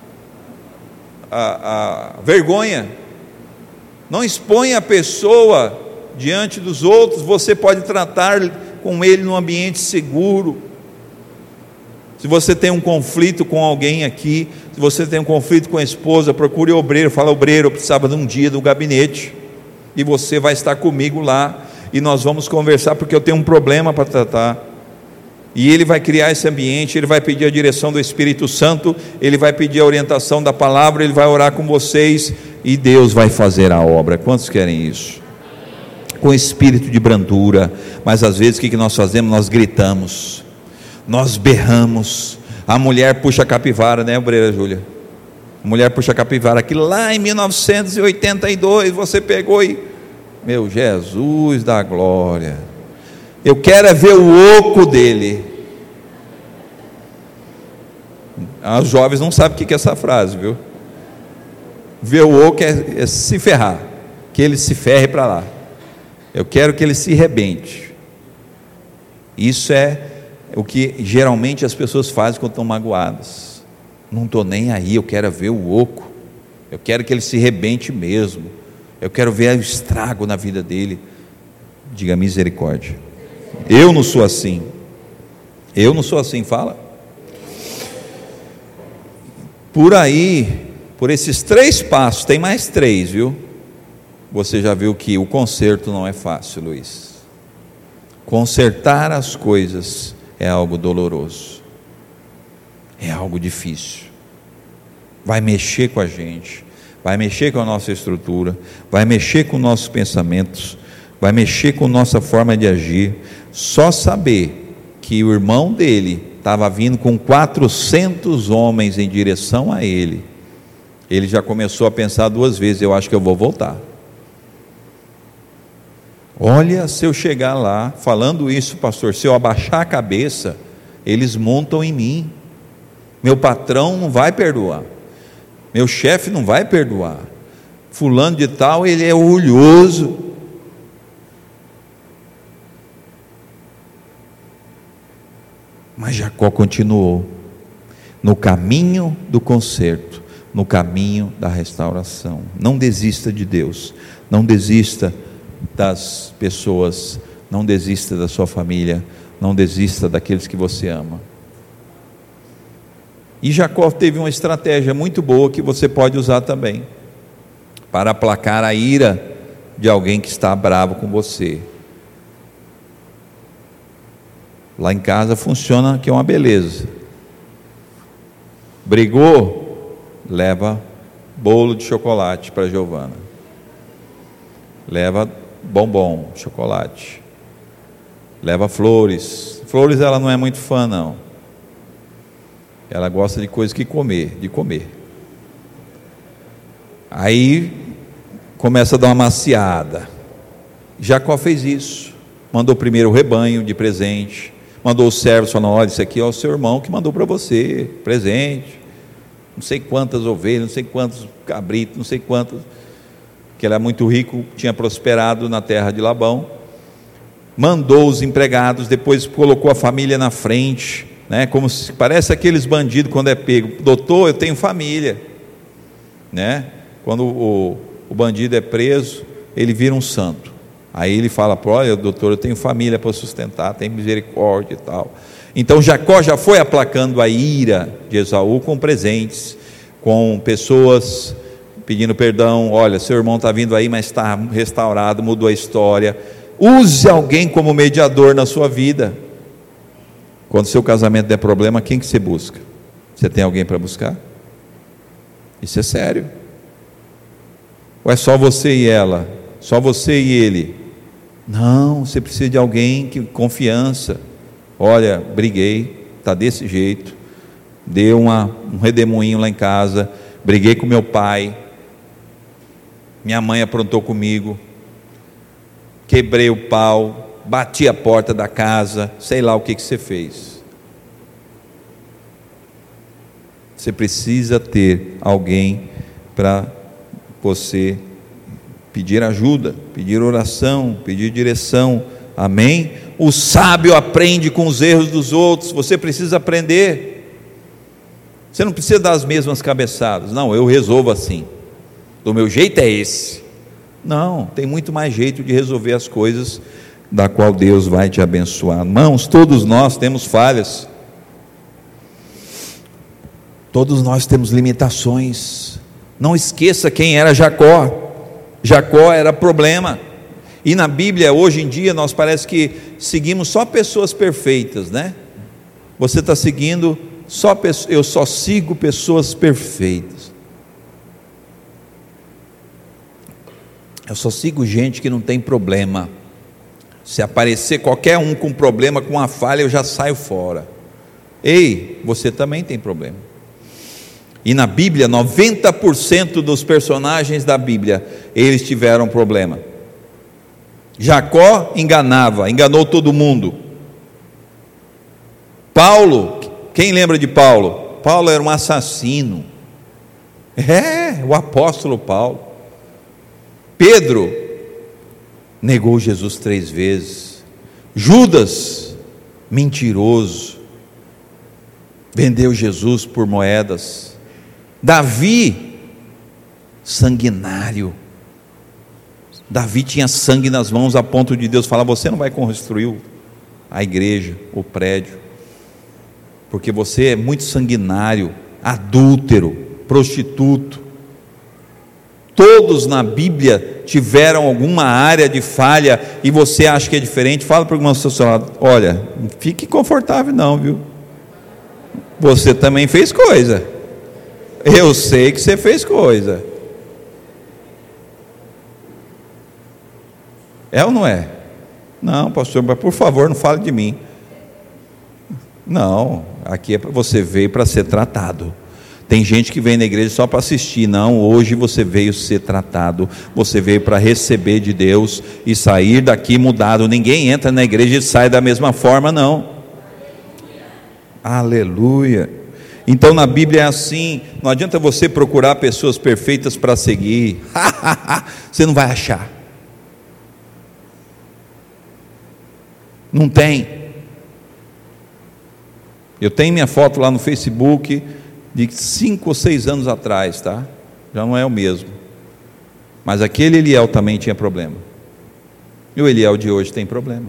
Speaker 1: a, a vergonha, não expõe a pessoa diante dos outros. Você pode tratar com ele num ambiente seguro. Se você tem um conflito com alguém aqui, se você tem um conflito com a esposa, procure o obreiro, fala: obreiro, eu precisava de um dia do gabinete, e você vai estar comigo lá, e nós vamos conversar, porque eu tenho um problema para tratar. E ele vai criar esse ambiente, ele vai pedir a direção do Espírito Santo, ele vai pedir a orientação da palavra, ele vai orar com vocês, e Deus vai fazer a obra. Quantos querem isso? Com espírito de brandura. Mas às vezes o que nós fazemos? Nós gritamos, nós berramos. A mulher puxa a capivara, né, obreira Júlia? A mulher puxa a capivara, que lá em mil novecentos e oitenta e dois você pegou e... Meu Jesus da glória, eu quero é ver o oco dele. Os jovens não sabem o que é essa frase, viu? Ver o oco é, é se ferrar, que ele se ferre para lá. Eu quero que ele se rebente. Isso é o que geralmente as pessoas fazem quando estão magoadas. Não estou nem aí, eu quero ver o oco, eu quero que ele se rebente mesmo, eu quero ver o estrago na vida dele. Diga misericórdia. Eu não sou assim. Eu não sou assim, fala. Por aí, por esses três passos, tem mais três, viu? Você já viu que o conserto não é fácil, Luiz. Consertar as coisas é algo doloroso, é algo difícil, vai mexer com a gente, vai mexer com a nossa estrutura, vai mexer com nossos pensamentos, vai mexer com nossa forma de agir. Só saber que o irmão dele estava vindo com quatrocentos homens em direção a ele, ele já começou a pensar duas vezes: eu acho que eu vou voltar. Olha, se eu chegar lá, falando isso, pastor, se eu abaixar a cabeça, eles montam em mim, meu patrão não vai perdoar, meu chefe não vai perdoar, fulano de tal, ele é orgulhoso. Mas Jacó continuou no caminho do conserto, no caminho da restauração. Não desista de Deus, não desista das pessoas, não desista da sua família, não desista daqueles que você ama. E Jacó teve uma estratégia muito boa que você pode usar também, para aplacar a ira de alguém que está bravo com você. Lá em casa funciona, que é uma beleza. Brigou, leva bolo de chocolate para Giovana, leva bombom, chocolate, leva flores. Flores ela não é muito fã não, ela gosta de coisa que comer, de comer. Aí começa a dar uma maciada. Jacó fez isso, mandou primeiro o rebanho de presente, mandou os servos falando: olha, isso aqui é o seu irmão que mandou para você, presente, não sei quantas ovelhas, não sei quantos cabritos, não sei quantos, que ele era muito rico, tinha prosperado na terra de Labão. Mandou os empregados, depois colocou a família na frente, né? Como se, parece aqueles bandidos quando é pego: doutor, eu tenho família, né? Quando o, o bandido é preso, ele vira um santo. Aí ele fala: olha, doutor, eu tenho família para sustentar, tenho misericórdia e tal. Então Jacó já foi aplacando a ira de Esaú com presentes, com pessoas pedindo perdão: olha, seu irmão está vindo aí, mas está restaurado, mudou a história. Use alguém como mediador na sua vida. Quando seu casamento der problema, quem que você busca? Você tem alguém para buscar? Isso é sério. Ou é só você e ela? Só você e ele? Não, você precisa de alguém que confiança. Olha, briguei, está desse jeito, deu uma, um redemoinho lá em casa, briguei com meu pai, minha mãe aprontou comigo, quebrei o pau, bati a porta da casa, sei lá o que, que você fez. Você precisa ter alguém para você pedir ajuda, pedir oração, pedir direção. Amém? O sábio aprende com os erros dos outros. Você precisa aprender. Você não precisa dar as mesmas cabeçadas. Não, eu resolvo assim, do meu jeito é esse. Não, tem muito mais jeito de resolver as coisas, da qual Deus vai te abençoar. Irmãos, todos nós temos falhas, todos nós temos limitações. Não esqueça quem era Jacó. Jacó era problema. E na Bíblia hoje em dia nós parece que seguimos só pessoas perfeitas, né? Você está seguindo, só, eu só sigo pessoas perfeitas. Eu só sigo gente que não tem problema. Se aparecer qualquer um com problema, com uma falha, eu já saio fora. Ei, você também tem problema. E na Bíblia, noventa por cento dos personagens da Bíblia, eles tiveram problema. Jacó enganava, enganou todo mundo. Paulo, quem lembra de Paulo? Paulo era um assassino. É, o apóstolo Paulo. Pedro negou Jesus três vezes. Judas, mentiroso, vendeu Jesus por moedas. Davi, sanguinário. Davi tinha sangue nas mãos a ponto de Deus falar: você não vai construir a igreja, o prédio, porque você é muito sanguinário, adúltero, prostituto. Todos na Bíblia tiveram alguma área de falha, e você acha que é diferente. Fala para o irmão do seu lado: olha, não fique confortável não, viu? Você também fez coisa. Eu sei que você fez coisa. É ou não é? Não, pastor, mas por favor, não fale de mim. Não, aqui é para você veio para ser tratado. Tem gente que vem na igreja só para assistir. Não, hoje você veio ser tratado. Você veio para receber de Deus e sair daqui mudado. Ninguém entra na igreja e sai da mesma forma, não. Aleluia. Então na Bíblia é assim. Não adianta você procurar pessoas perfeitas para seguir. Você não vai achar. Não tem. Eu tenho minha foto lá no Facebook de cinco ou seis anos atrás, tá? Já não é o mesmo. Mas aquele Eliel também tinha problema. E o Eliel de hoje tem problema.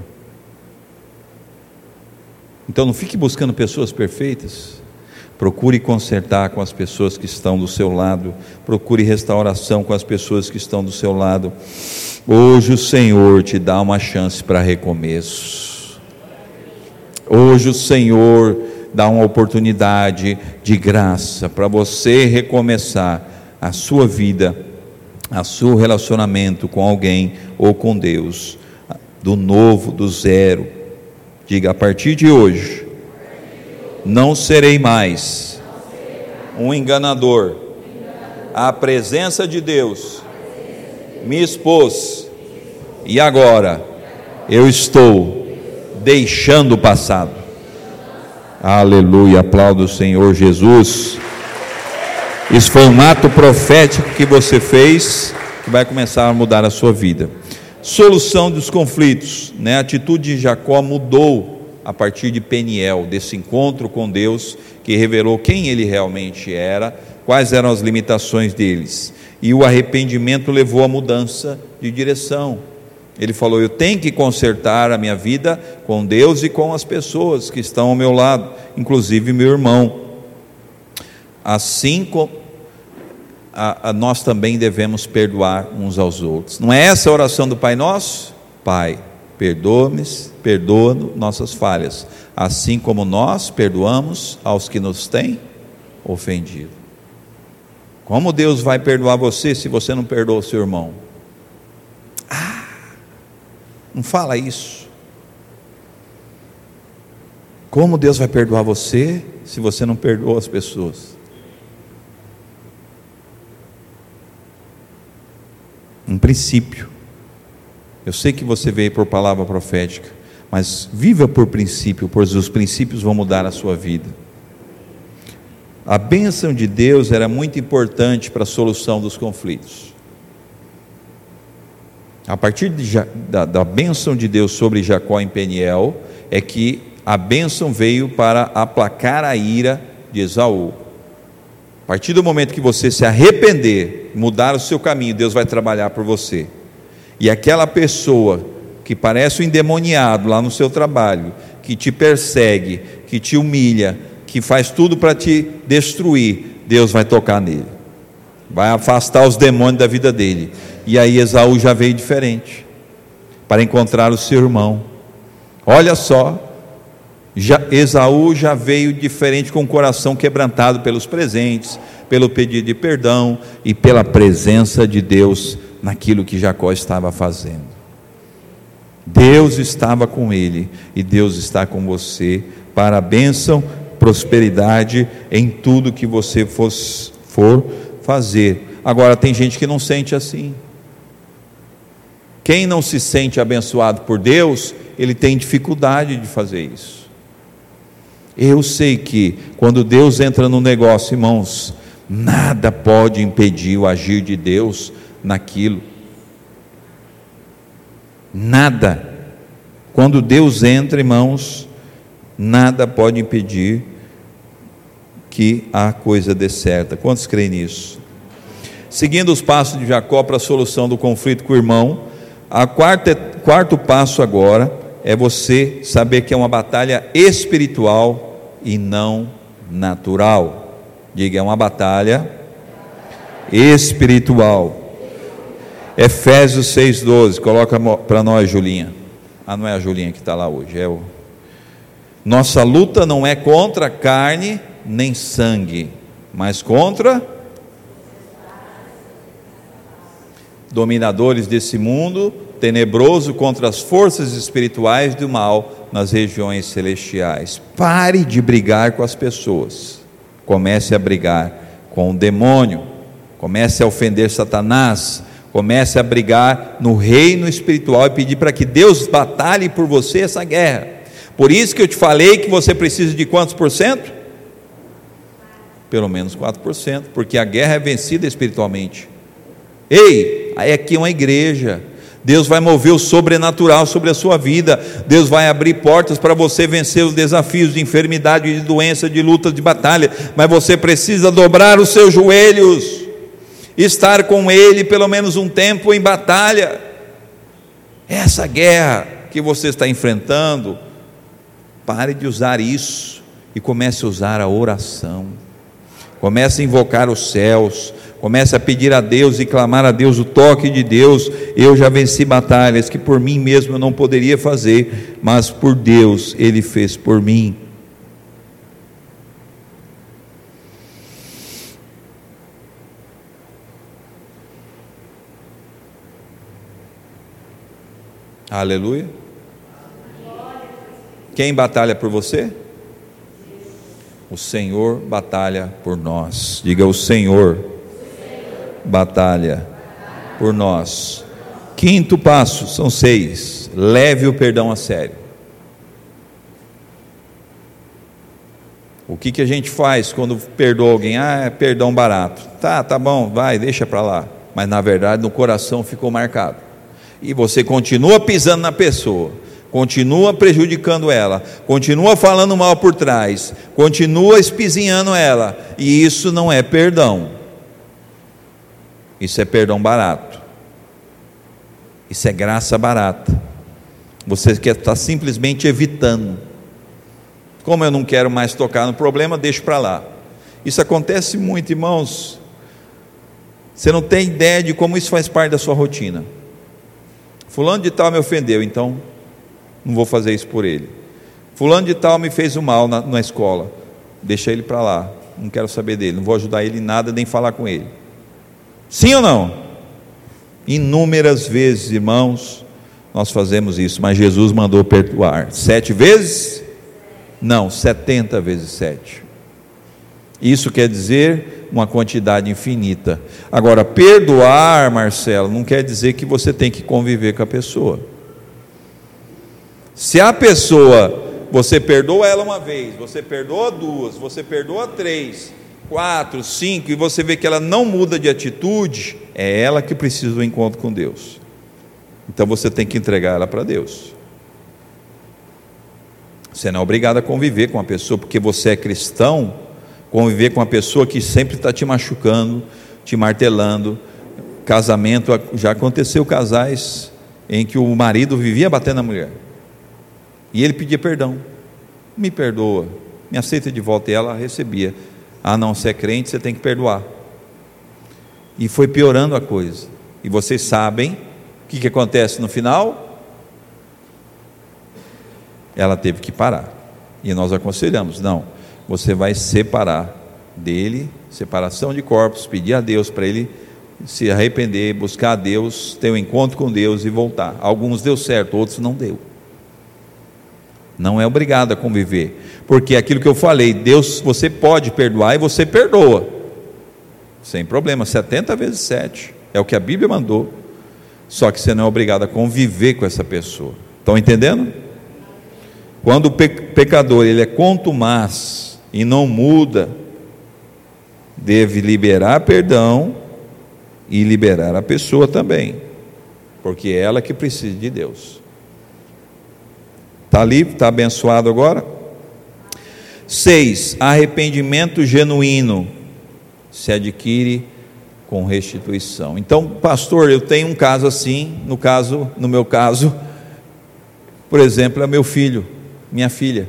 Speaker 1: Então não fique buscando pessoas perfeitas. Procure consertar com as pessoas que estão do seu lado. Procure restauração com as pessoas que estão do seu lado. Hoje o Senhor te dá uma chance para recomeço. Hoje o Senhor dá uma oportunidade de graça para você recomeçar a sua vida, a seu relacionamento com alguém ou com Deus, do novo, do zero. Diga: a partir de hoje, não serei mais um enganador. A presença de Deus me expôs, e agora eu estou deixando o passado. Aleluia, aplauda o Senhor Jesus. Isso foi um ato profético que você fez, que vai começar a mudar a sua vida. Solução dos conflitos, né? A atitude de Jacó mudou a partir de Peniel, desse encontro com Deus, que revelou quem ele realmente era, quais eram as limitações deles, e o arrependimento levou à mudança de direção. Ele falou: eu tenho que consertar a minha vida com Deus e com as pessoas que estão ao meu lado, inclusive meu irmão. Assim como a, a, nós também devemos perdoar uns aos outros. Não é essa a oração do Pai Nosso? Pai, perdoa-me, perdoa nossas falhas, assim como nós perdoamos aos que nos têm ofendido. Como Deus vai perdoar você se você não perdoa o seu irmão? Ah! Não fala isso. Como Deus vai perdoar você se você não perdoa as pessoas? Um princípio. Eu sei que você veio por palavra profética, mas viva por princípio, pois os princípios vão mudar a sua vida. A bênção de Deus era muito importante para a solução dos conflitos. A partir de, da, da bênção de Deus sobre Jacó em Peniel, é que a bênção veio para aplacar a ira de Esaú. A partir do momento que você se arrepender, mudar o seu caminho, Deus vai trabalhar por você. E aquela pessoa que parece um endemoniado lá no seu trabalho, que te persegue, que te humilha, que faz tudo para te destruir, Deus vai tocar nele, vai afastar os demônios da vida dele. E aí Esaú já veio diferente, para encontrar o seu irmão. Olha só, Já, Esaú já veio diferente, com o coração quebrantado pelos presentes, pelo pedido de perdão e pela presença de Deus naquilo que Jacó estava fazendo. Deus estava com ele e Deus está com você para a bênção, prosperidade em tudo que você for, for fazer. Agora, tem gente que não sente assim. Quem não se sente abençoado por Deus, ele tem dificuldade de fazer isso. Eu sei que quando Deus entra no negócio, irmãos, nada pode impedir o agir de Deus naquilo. Nada. Quando Deus entra, irmãos, nada pode impedir que a coisa dê certa. Quantos creem nisso? Seguindo os passos de Jacó para a solução do conflito com o irmão, a quarta, quarto passo agora é você saber que é uma batalha espiritual e não natural. Diga, é uma batalha espiritual. Efésios seis, doze, coloca para nós, Julinha. Ah, não é a Julinha que está lá hoje, é o... Nossa luta não é contra carne nem sangue, mas contra dominadores desse mundo tenebroso, contra as forças espirituais do mal nas regiões celestiais. Pare de brigar com as pessoas, comece a brigar com o demônio, comece a ofender Satanás, comece a brigar no reino espiritual e pedir para que Deus batalhe por você essa guerra. Por isso que eu te falei que você precisa de quantos por cento? Pelo menos quatro por cento, porque a guerra é vencida espiritualmente. Ei, aí aqui é uma igreja. Deus vai mover o sobrenatural sobre a sua vida. Deus vai abrir portas para você vencer os desafios de enfermidade, de doença, de luta, de batalha. Mas você precisa dobrar os seus joelhos, estar com Ele pelo menos um tempo em batalha. Essa guerra que você está enfrentando, pare de usar isso e comece a usar a oração. Comece a invocar os céus, comece a pedir a Deus e clamar a Deus o toque de Deus. Eu já venci batalhas que por mim mesmo eu não poderia fazer, mas por Deus Ele fez por mim. Aleluia. Quem batalha por você? O Senhor batalha por nós. Diga, o Senhor batalha por nós. Quinto passo, são seis. Leve o perdão a sério. O que, que a gente faz quando perdoa alguém? Ah, é perdão barato. Tá, tá bom, vai, deixa para lá. Mas na verdade no coração ficou marcado. E você continua pisando na pessoa, continua prejudicando ela, continua falando mal por trás, continua espizinhando ela, e isso não é perdão. Isso é perdão barato. Isso é graça barata. Você quer estar simplesmente evitando. Como eu não quero mais tocar no problema, deixo para lá. Isso acontece muito, irmãos. Você não tem ideia de como isso faz parte da sua rotina. Fulano de tal me ofendeu, então não vou fazer isso por ele. Fulano de tal me fez o mal na, na escola, deixa ele para lá, não quero saber dele, não vou ajudar ele em nada, nem falar com ele. Sim ou não? Inúmeras vezes, irmãos, nós fazemos isso, mas Jesus mandou perdoar. Sete vezes? Não, setenta vezes sete. Isso quer dizer uma quantidade infinita. Agora, perdoar, Marcelo, não quer dizer que você tem que conviver com a pessoa. Se a pessoa, você perdoa ela uma vez, você perdoa duas, você perdoa três, quatro, cinco, e você vê que ela não muda de atitude, é ela que precisa do encontro com Deus. Então você tem que entregar ela para Deus. Você não é obrigado a conviver com a pessoa, porque você é cristão. Conviver com uma pessoa que sempre está te machucando, te martelando. Casamento, já aconteceu casais em que o marido vivia batendo na mulher, e ele pedia perdão, me perdoa, me aceita de volta, e ela recebia. Ah não, você é crente, você tem que perdoar. E foi piorando a coisa. E vocês sabem o que, que acontece no final? Ela teve que parar. E nós aconselhamos, não, você vai separar dele, separação de corpos, pedir a Deus para ele se arrepender, buscar a Deus, ter um encontro com Deus e voltar. Alguns deu certo, outros não deu. Não é obrigado a conviver, porque aquilo que eu falei, Deus, você pode perdoar e você perdoa, sem problema, setenta vezes sete, é o que a Bíblia mandou, só que você não é obrigado a conviver com essa pessoa. Estão entendendo? Quando o pecador ele é contumaz e não muda, deve liberar perdão e liberar a pessoa também, porque é ela que precisa de Deus. Está livre? Está abençoado agora? Seis, arrependimento genuíno se adquire com restituição. Então, pastor, eu tenho um caso assim, no caso, no meu caso, por exemplo, é meu filho, minha filha,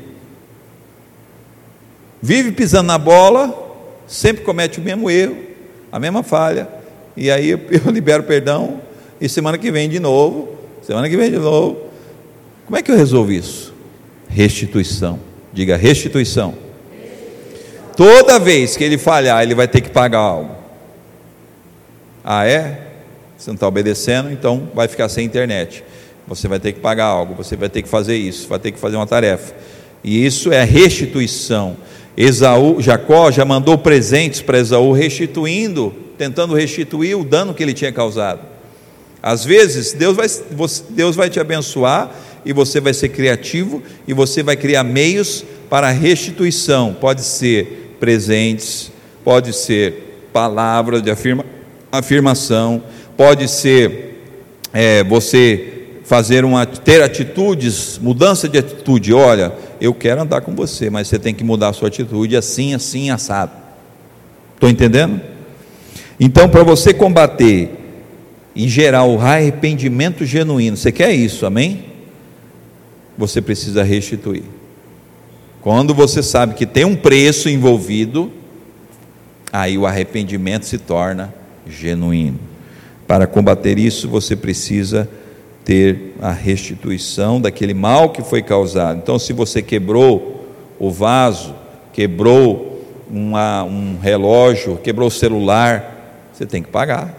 Speaker 1: vive pisando na bola, sempre comete o mesmo erro, a mesma falha, e aí eu libero perdão, e semana que vem de novo, semana que vem de novo. Como é que eu resolvo isso? Restituição. Diga restituição. restituição. Toda vez que ele falhar, ele vai ter que pagar algo. Ah, é? Você não está obedecendo, então vai ficar sem internet. Você vai ter que pagar algo, você vai ter que fazer isso, vai ter que fazer uma tarefa. E isso é restituição. Esaú, Jacó já mandou presentes para Esaú, restituindo, tentando restituir o dano que ele tinha causado. Às vezes, Deus vai, Deus vai te abençoar, e você vai ser criativo, e você vai criar meios para a restituição. Pode ser presentes, pode ser palavras de afirma, afirmação, pode ser é, você fazer uma, ter atitudes, mudança de atitude. Olha, eu quero andar com você, mas você tem que mudar a sua atitude assim, assim, assado. Estou entendendo? Então, para você combater e gerar o arrependimento genuíno, você quer isso, amém? Você precisa restituir. Quando você sabe que tem um preço envolvido, aí o arrependimento se torna genuíno. Para combater isso, você precisa ter a restituição daquele mal que foi causado. Então, se você quebrou o vaso, quebrou uma, um relógio, quebrou o celular, você tem que pagar,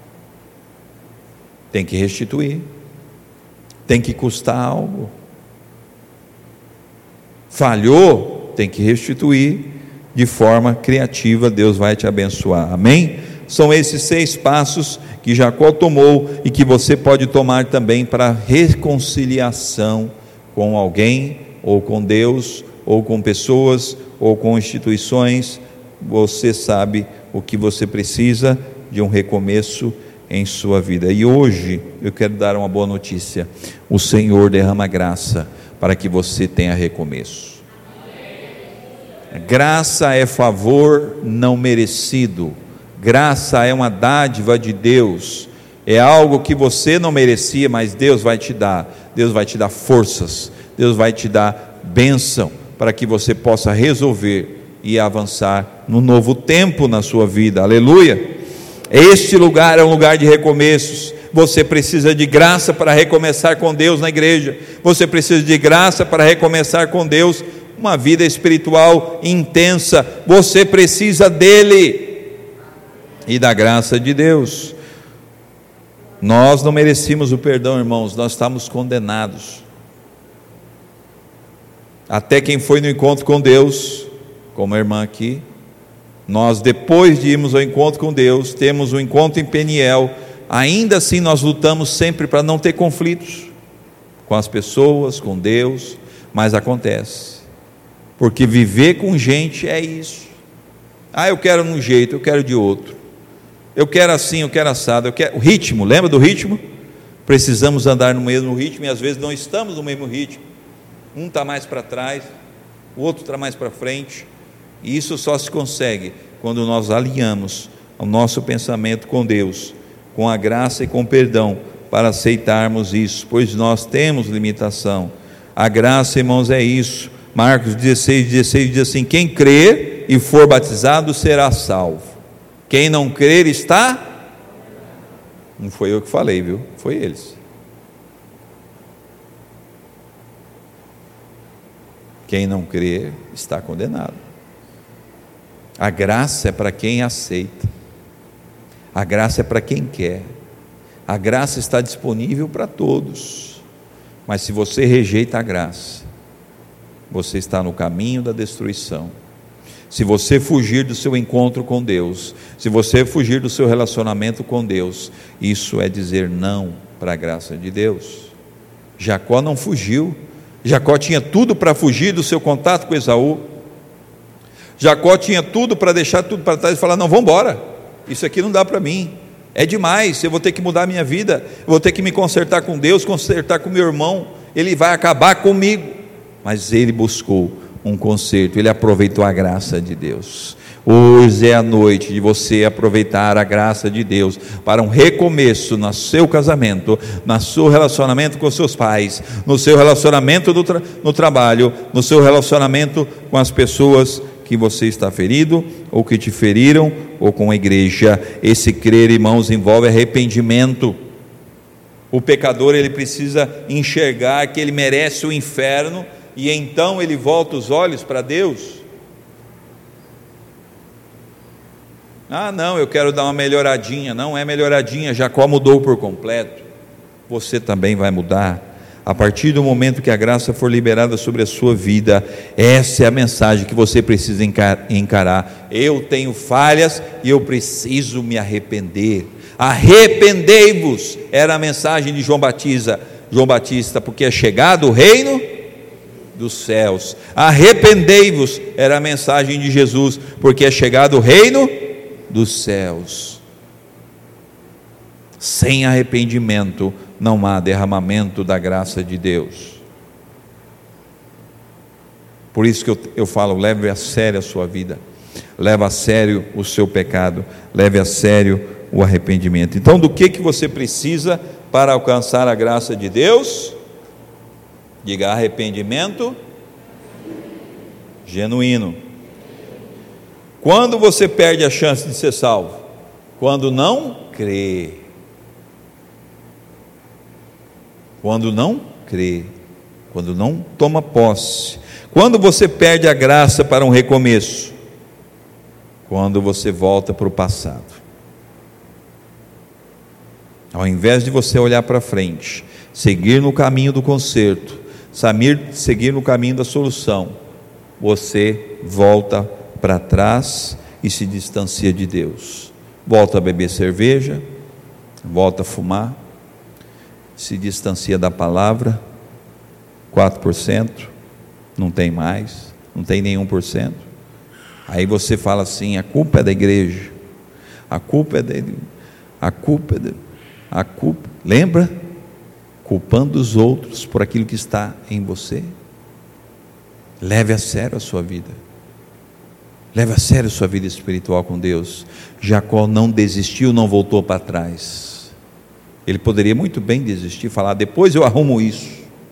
Speaker 1: tem que restituir, tem que custar algo. Falhou, tem que restituir de forma criativa, Deus vai te abençoar, amém? São esses seis passos que Jacó tomou e que você pode tomar também para reconciliação com alguém, ou com Deus, ou com pessoas, ou com instituições. Você sabe o que você precisa de um recomeço em sua vida. E hoje eu quero dar uma boa notícia: o Senhor derrama graça para que você tenha recomeço. Graça é favor não merecido. Graça é uma dádiva de Deus, é algo que você não merecia, mas Deus vai te dar. Deus vai te dar forças, Deus vai te dar bênção, para que você possa resolver e avançar no novo tempo na sua vida, aleluia. Este lugar é um lugar de recomeços. Você precisa de graça para recomeçar com Deus na igreja, você precisa de graça para recomeçar com Deus uma vida espiritual intensa, você precisa dele e da graça de Deus. Nós não merecíamos o perdão, irmãos, nós estamos condenados. Até quem foi no encontro com Deus, como a irmã aqui, nós, depois de irmos ao encontro com Deus, temos um encontro em Peniel, ainda assim nós lutamos sempre para não ter conflitos com as pessoas, com Deus, mas acontece, porque viver com gente é isso. Ah, eu quero de um jeito, eu quero de outro, eu quero assim, eu quero assado, eu quero o ritmo, lembra do ritmo? Precisamos andar no mesmo ritmo, e às vezes não estamos no mesmo ritmo, um está mais para trás, o outro está mais para frente, e isso só se consegue quando nós alinhamos o nosso pensamento com Deus, com a graça e com o perdão, para aceitarmos isso, pois nós temos limitação. A graça, irmãos, é isso. Marcos dezesseis, dezesseis diz assim: quem crer e for batizado será salvo, quem não crer está, não foi eu que falei, viu? Foi eles. Quem não crê está condenado. A graça é para quem aceita, a graça é para quem quer, a graça está disponível para todos, mas se você rejeita a graça, você está no caminho da destruição. Se você fugir do seu encontro com Deus, se você fugir do seu relacionamento com Deus, isso é dizer não para a graça de Deus. Jacó não fugiu, Jacó tinha tudo para fugir do seu contato com Esaú, Jacó tinha tudo para deixar tudo para trás e falar: não, vamos embora, isso aqui não dá para mim, é demais, eu vou ter que mudar a minha vida, eu vou ter que me consertar com Deus, consertar com meu irmão, ele vai acabar comigo. Mas ele buscou um conserto, ele aproveitou a graça de Deus. Hoje é a noite de você aproveitar a graça de Deus para um recomeço no seu casamento, no seu relacionamento com seus pais, no seu relacionamento do tra- no trabalho, no seu relacionamento com as pessoas que você está ferido, ou que te feriram, ou com a igreja. Esse crer, irmãos, envolve arrependimento. O pecador, ele precisa enxergar que ele merece o inferno, e então ele volta os olhos para Deus. Ah não, eu quero dar uma melhoradinha. Não é melhoradinha, Jacó mudou por completo, você também vai mudar. A partir do momento que a graça for liberada sobre a sua vida, essa é a mensagem que você precisa encarar. Eu tenho falhas e eu preciso me arrepender. Arrependei-vos, era a mensagem de João Batista, João Batista, porque é chegado o reino dos céus. Arrependei-vos, era a mensagem de Jesus, porque é chegado o reino dos céus. Sem arrependimento não há derramamento da graça de Deus. Por isso que eu, eu falo, leve a sério a sua vida, leve a sério o seu pecado, leve a sério o arrependimento. Então, do que, que você precisa para alcançar a graça de Deus? Diga: arrependimento genuíno. Quando você perde a chance de ser salvo? Quando não crê. Quando não crê, quando não toma posse. Quando você perde a graça para um recomeço? Quando você volta para o passado. Ao invés de você olhar para frente, seguir no caminho do conserto, seguir no caminho da solução, você volta para trás e se distancia de Deus. Volta a beber cerveja, volta a fumar, se distancia da palavra, quatro por cento, não tem mais, não tem nenhum por cento. Aí você fala assim: a culpa é da igreja, a culpa é dele, a culpa é dele, a culpa, lembra? Culpando os outros por aquilo que está em você. Leve a sério a sua vida, leve a sério a sua vida espiritual com Deus. Jacó não desistiu, não voltou para trás. Ele poderia muito bem desistir, falar: depois eu arrumo isso.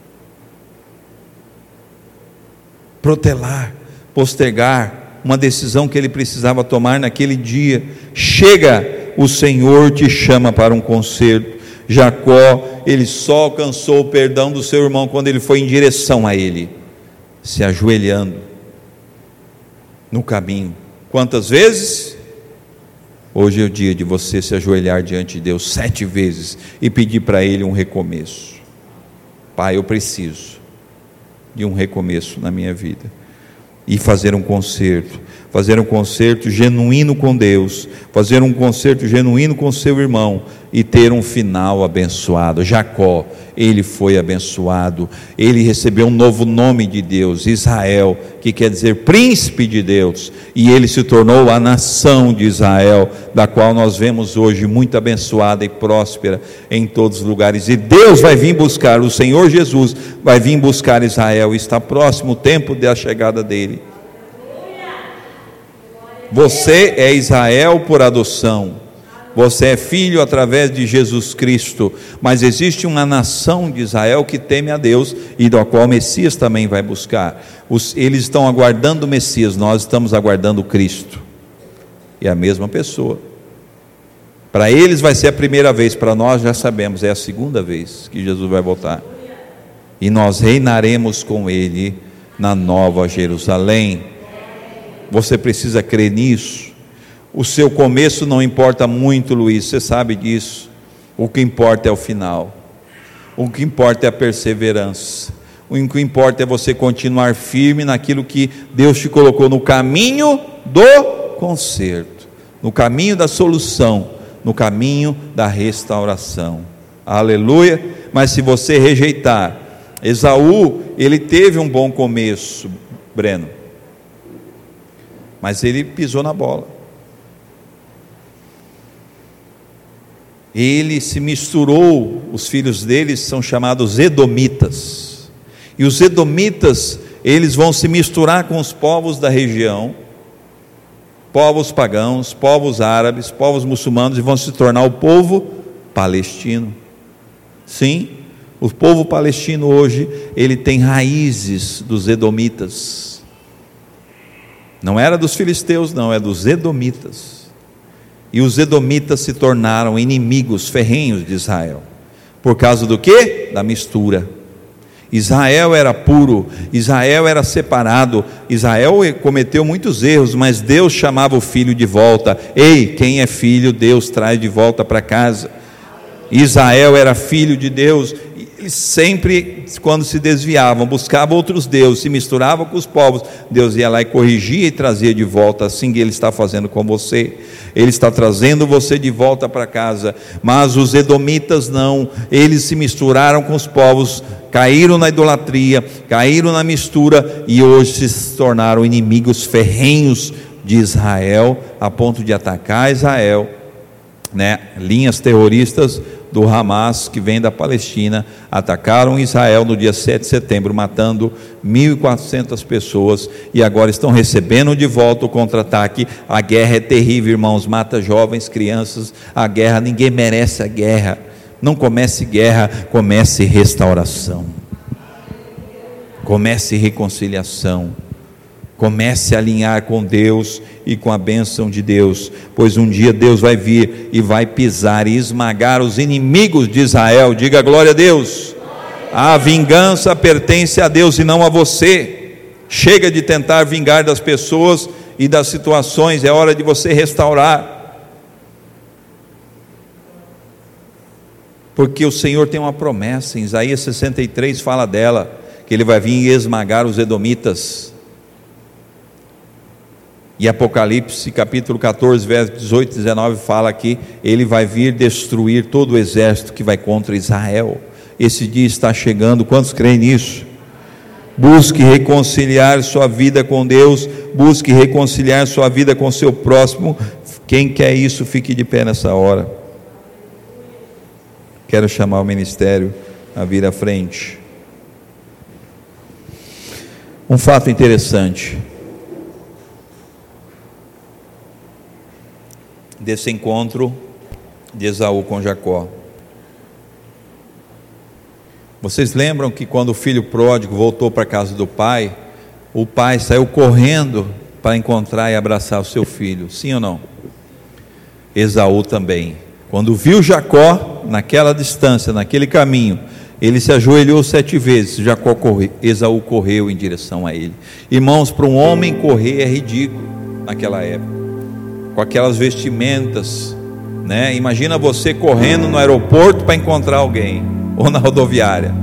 Speaker 1: Protelar, postergar uma decisão que ele precisava tomar naquele dia. Chega, o Senhor te chama para um conserto. Jacó, ele só alcançou o perdão do seu irmão quando ele foi em direção a ele, se ajoelhando no caminho. Quantas vezes? Hoje é o dia de você se ajoelhar diante de Deus sete vezes e pedir para Ele um recomeço. Pai, eu preciso de um recomeço na minha vida, e fazer um conserto, fazer um conserto genuíno com Deus, fazer um conserto genuíno com seu irmão, e ter um final abençoado. Jacó, ele foi abençoado, ele recebeu um novo nome de Deus, Israel, que quer dizer príncipe de Deus, e ele se tornou a nação de Israel, da qual nós vemos hoje muito abençoada e próspera em todos os lugares. E Deus vai vir buscar, o Senhor Jesus vai vir buscar Israel, está próximo o tempo da chegada dele. Você é Israel por adoção, você é filho através de Jesus Cristo, mas existe uma nação de Israel que teme a Deus, e da qual o Messias também vai buscar. Os, eles estão aguardando o Messias, nós estamos aguardando o Cristo, é a mesma pessoa. Para eles vai ser a primeira vez, para nós já sabemos, é a segunda vez que Jesus vai voltar, e nós reinaremos com Ele na Nova Jerusalém. Você precisa crer nisso. O seu começo não importa muito, Luiz, você sabe disso. O que importa é o final. O que importa é a perseverança. O que importa é você continuar firme naquilo que Deus te colocou no caminho do conserto, no caminho da solução, no caminho da restauração. Aleluia. Mas se você rejeitar, Esaú, ele teve um bom começo, Breno, mas ele pisou na bola. Ele se misturou, os filhos dele são chamados edomitas, e os edomitas, eles vão se misturar com os povos da região, povos pagãos, povos árabes, povos muçulmanos, e vão se tornar o povo palestino. Sim, o povo palestino hoje, ele tem raízes dos edomitas, não era dos filisteus não, é dos edomitas. E os edomitas se tornaram inimigos ferrenhos de Israel, por causa do quê? Da mistura. Israel era puro, Israel era separado, Israel cometeu muitos erros, mas Deus chamava o filho de volta. Ei, quem é filho, Deus traz de volta para casa. Israel era filho de Deus, eles sempre, quando se desviavam, buscavam outros deuses, se misturavam com os povos, Deus ia lá e corrigia e trazia de volta. Assim que Ele está fazendo com você, Ele está trazendo você de volta para casa. Mas os edomitas não, eles se misturaram com os povos, caíram na idolatria, caíram na mistura, e hoje se tornaram inimigos ferrenhos de Israel, a ponto de atacar Israel, né? Linhas terroristas do Hamas, que vem da Palestina, atacaram Israel no dia sete de setembro, matando mil e quatrocentas pessoas, e agora estão recebendo de volta o contra-ataque. A guerra é terrível, irmãos, mata jovens, crianças, a guerra, ninguém merece a guerra. Não comece guerra, comece restauração, comece reconciliação, comece a alinhar com Deus e com a bênção de Deus, pois um dia Deus vai vir e vai pisar e esmagar os inimigos de Israel. Diga glória a Deus. A vingança pertence a Deus e não a você. Chega de tentar vingar das pessoas e das situações, é hora de você restaurar, porque o Senhor tem uma promessa, em Isaías sessenta e três fala dela, que Ele vai vir e esmagar os edomitas. E Apocalipse capítulo catorze, versos dezoito e dezenove fala que Ele vai vir destruir todo o exército que vai contra Israel. Esse dia está chegando, quantos creem nisso? Busque reconciliar sua vida com Deus, busque reconciliar sua vida com seu próximo. Quem quer isso, fique de pé nessa hora. Quero chamar o ministério a vir à frente. Um fato interessante desse encontro de Esaú com Jacó. Vocês lembram que quando o filho pródigo voltou para a casa do pai, o pai saiu correndo para encontrar e abraçar o seu filho, sim ou não? Esaú também, quando viu Jacó naquela distância, naquele caminho, ele se ajoelhou sete vezes. Jacó correu, Esaú correu em direção a ele. Irmãos, para um homem correr é ridículo naquela época, com aquelas vestimentas, né? Imagina você correndo no aeroporto para encontrar alguém, ou na rodoviária,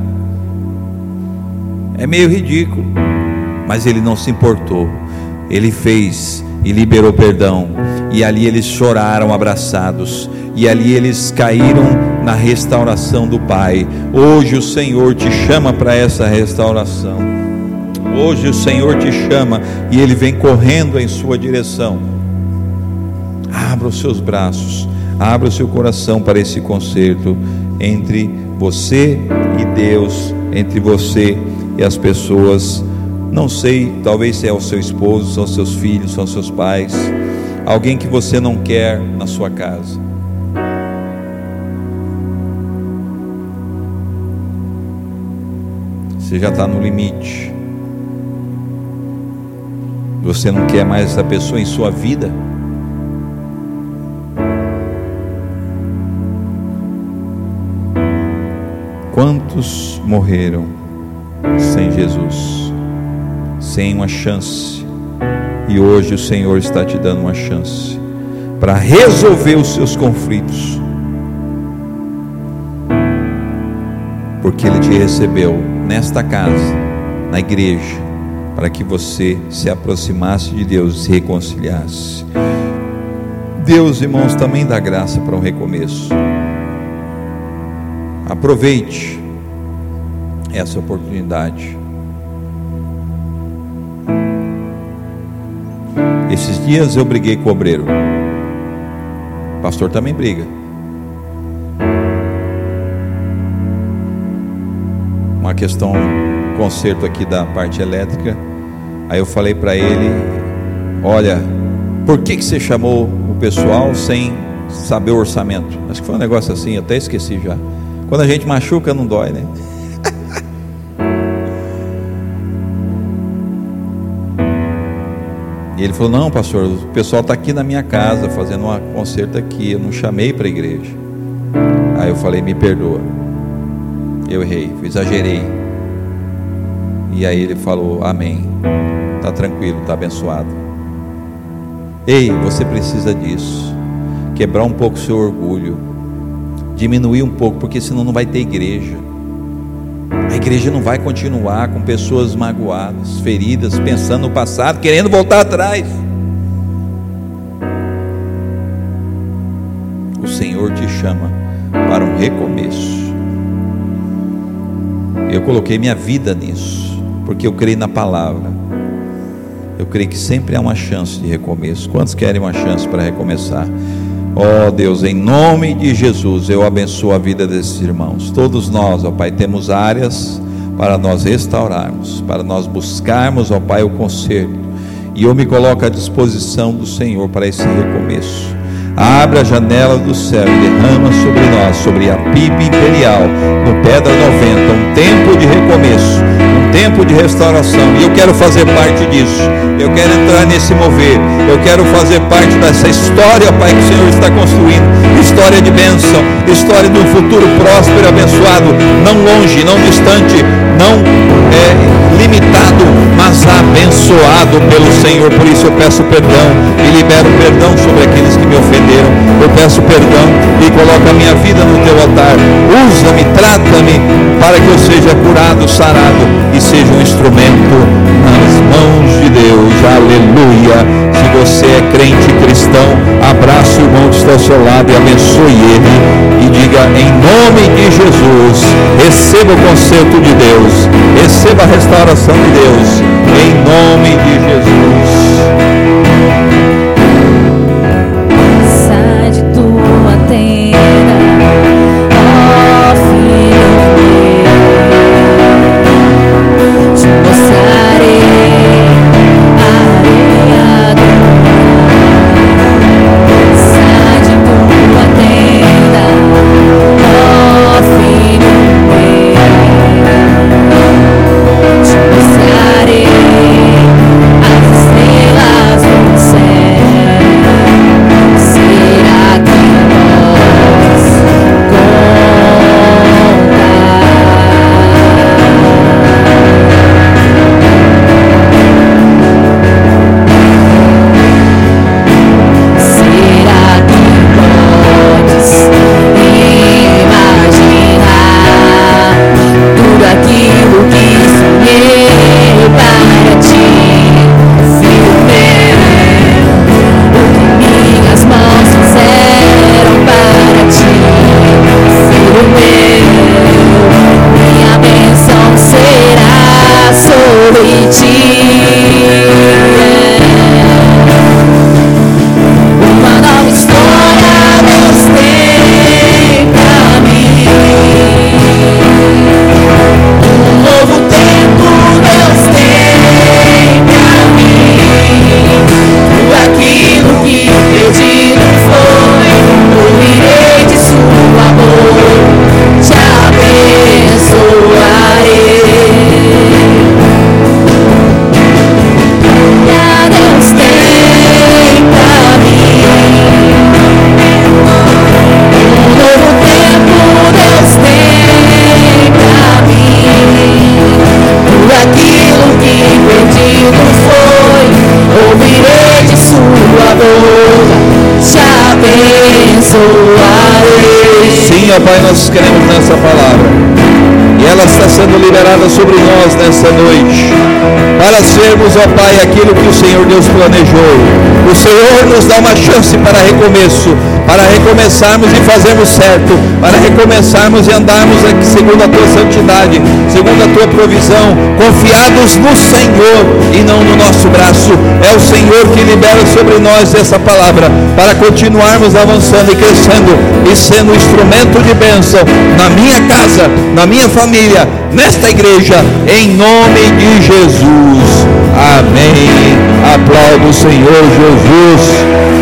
Speaker 1: é meio ridículo, mas ele não se importou, ele fez e liberou perdão, e ali eles choraram abraçados, e ali eles caíram na restauração do Pai. Hoje o Senhor te chama para essa restauração, hoje o Senhor te chama, e Ele vem correndo em sua direção. Abra os seus braços, abra o seu coração para esse concerto entre você e Deus, entre você e as pessoas. Não sei, talvez é o seu esposo, são seus filhos, são seus pais, alguém que você não quer na sua casa. Você já está no limite, você não quer mais essa pessoa em sua vida. Quantos morreram sem Jesus? sem uma chance. E hoje o Senhor está te dando uma chance para resolver os seus conflitos, porque Ele te recebeu nesta casa, na igreja, para que você se aproximasse de Deus e se reconciliasse. Deus, irmãos, também dá graça para um recomeço. Aproveite essa oportunidade. Esses dias eu briguei com o obreiro. O pastor também briga. Uma questão, conserto aqui da parte elétrica. Aí eu falei para ele: olha, por que que você chamou o pessoal sem saber o orçamento? Acho que foi um negócio assim, eu até esqueci já. Quando a gente machuca não dói, né? E ele falou: não, pastor, o pessoal está aqui na minha casa fazendo um concerto aqui, eu não chamei para a igreja. Aí eu falei: me perdoa, eu errei, eu exagerei. E aí ele falou: amém, está tranquilo, está abençoado. Ei, você precisa disso, quebrar um pouco o seu orgulho, diminuir um pouco, porque senão não vai ter igreja. A igreja não vai continuar com pessoas magoadas, feridas, pensando no passado, querendo voltar atrás. O Senhor te chama para um recomeço. Eu coloquei minha vida nisso, porque eu creio na palavra. Eu creio que sempre há uma chance de recomeço. Quantos querem uma chance para recomeçar? Oh Deus, em nome de Jesus, eu abençoo a vida desses irmãos. Todos nós, ó Pai, temos áreas para nós restaurarmos, para nós buscarmos, ó Pai, o conserto. E eu me coloco à disposição do Senhor para esse recomeço. Abre a janela do céu e derrama sobre nós, sobre a P I B Imperial, no Pedra noventa, um tempo de recomeço, um tempo de restauração. E eu quero fazer parte disso. Eu quero entrar nesse mover. Eu quero fazer parte dessa história, Pai, que o Senhor está construindo. História de bênção, história de um futuro próspero e abençoado, não longe, não distante, não é, limitado, mas abençoado pelo Senhor. Por isso eu peço perdão e libero perdão sobre aqueles que me ofenderam. Eu peço perdão e coloco a minha vida no teu altar. Usa-me, trata-me, para que eu seja curado, sarado e seja um instrumento nas mãos de Deus. Aleluia. Se você é crente cristão, abraça o irmão que está ao seu lado e abençoe ele, e diga: em nome de Jesus, receba o conserto de Deus, receba a restauração de Deus, em nome de Jesus.
Speaker 2: Sai de tua tenda, ó filho meu, te mostrarei a areia do mar. Sai de tua tenda, ó filho meu, te mostrarei as estrelas do céu. Será que nós Será que podes imaginar tudo aquilo que sonhei para ti, filho meu? O que minhas mãos fizeram para ti, filho meu? Minha bênção será sobre ti. Uma nova história Deus tem pra mim. Um novo tempo Deus tem pra mim. Tudo aquilo que perdi não foi, eu irei de seu amor, te abençoarei. A Deus tem pra mim. Um novo tempo Deus tem pra mim. Tudo aquilo que perdi louvarei.
Speaker 1: Sim, ó Pai, nós queremos nessa palavra. E ela está sendo liberada sobre nós nessa noite, para sermos, ó Pai, aquilo que o Senhor Deus planejou. O Senhor nos dá uma chance para recomeço, para recomeçarmos e fazermos certo, para recomeçarmos e andarmos aqui segundo a Tua santidade, segundo a Tua provisão, confiados no Senhor e não no nosso braço. É o Senhor que libera sobre nós essa palavra, para continuarmos avançando e crescendo, e sendo instrumento de bênção na minha casa, na minha família, nesta igreja, em nome de Jesus. Amém. Aplauda o Senhor Jesus.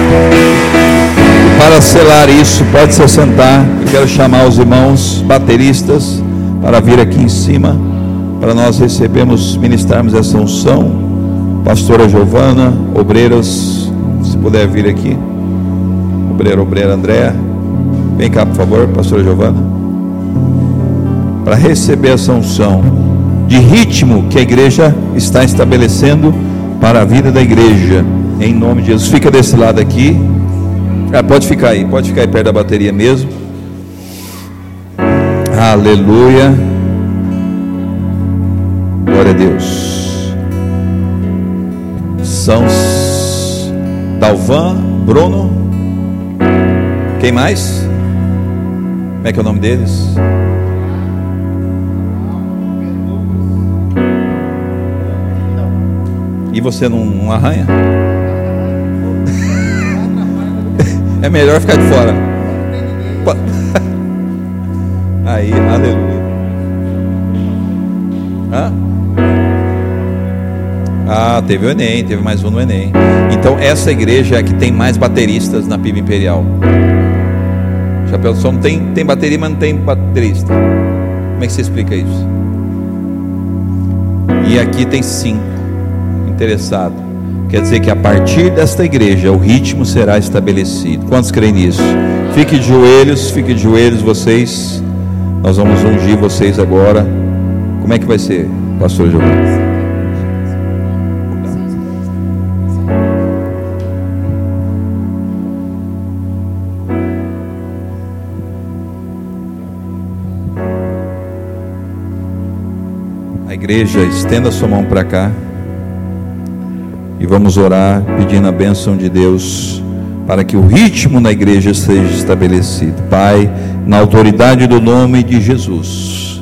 Speaker 1: Para selar isso, pode se sentar. Eu quero chamar os irmãos bateristas para vir aqui em cima, para nós recebermos, ministrarmos essa unção. Pastora Giovana, obreiras, se puder vir aqui. Obreira, obreira Andréa, vem cá por favor, pastora Giovana, para receber essa unção de ritmo que a igreja está estabelecendo para a vida da igreja, em nome de Jesus. Fica desse lado aqui. Ah, pode ficar aí, pode ficar aí perto da bateria mesmo. Aleluia. Glória a Deus. São Dalvan, Bruno. Quem mais? Como é que é o nome deles? E você não, não arranha? É melhor ficar de fora. Aí, aleluia. Hã? Ah, teve o Enem, teve mais um no Enem. Então essa igreja é a que tem mais bateristas na P I B Imperial. Chapéu só não tem, tem bateria, mas não tem baterista. Como é que você explica isso? E aqui tem cinco interessados. Quer dizer que a partir desta igreja o ritmo será estabelecido. Quantos creem nisso? Fique de joelhos, fique de joelhos vocês. Nós vamos ungir vocês agora. Como é que vai ser, pastor Giovanni? A igreja, estenda sua mão para cá. E vamos orar pedindo a bênção de Deus para que o ritmo na igreja seja estabelecido. Pai, na autoridade do nome de Jesus,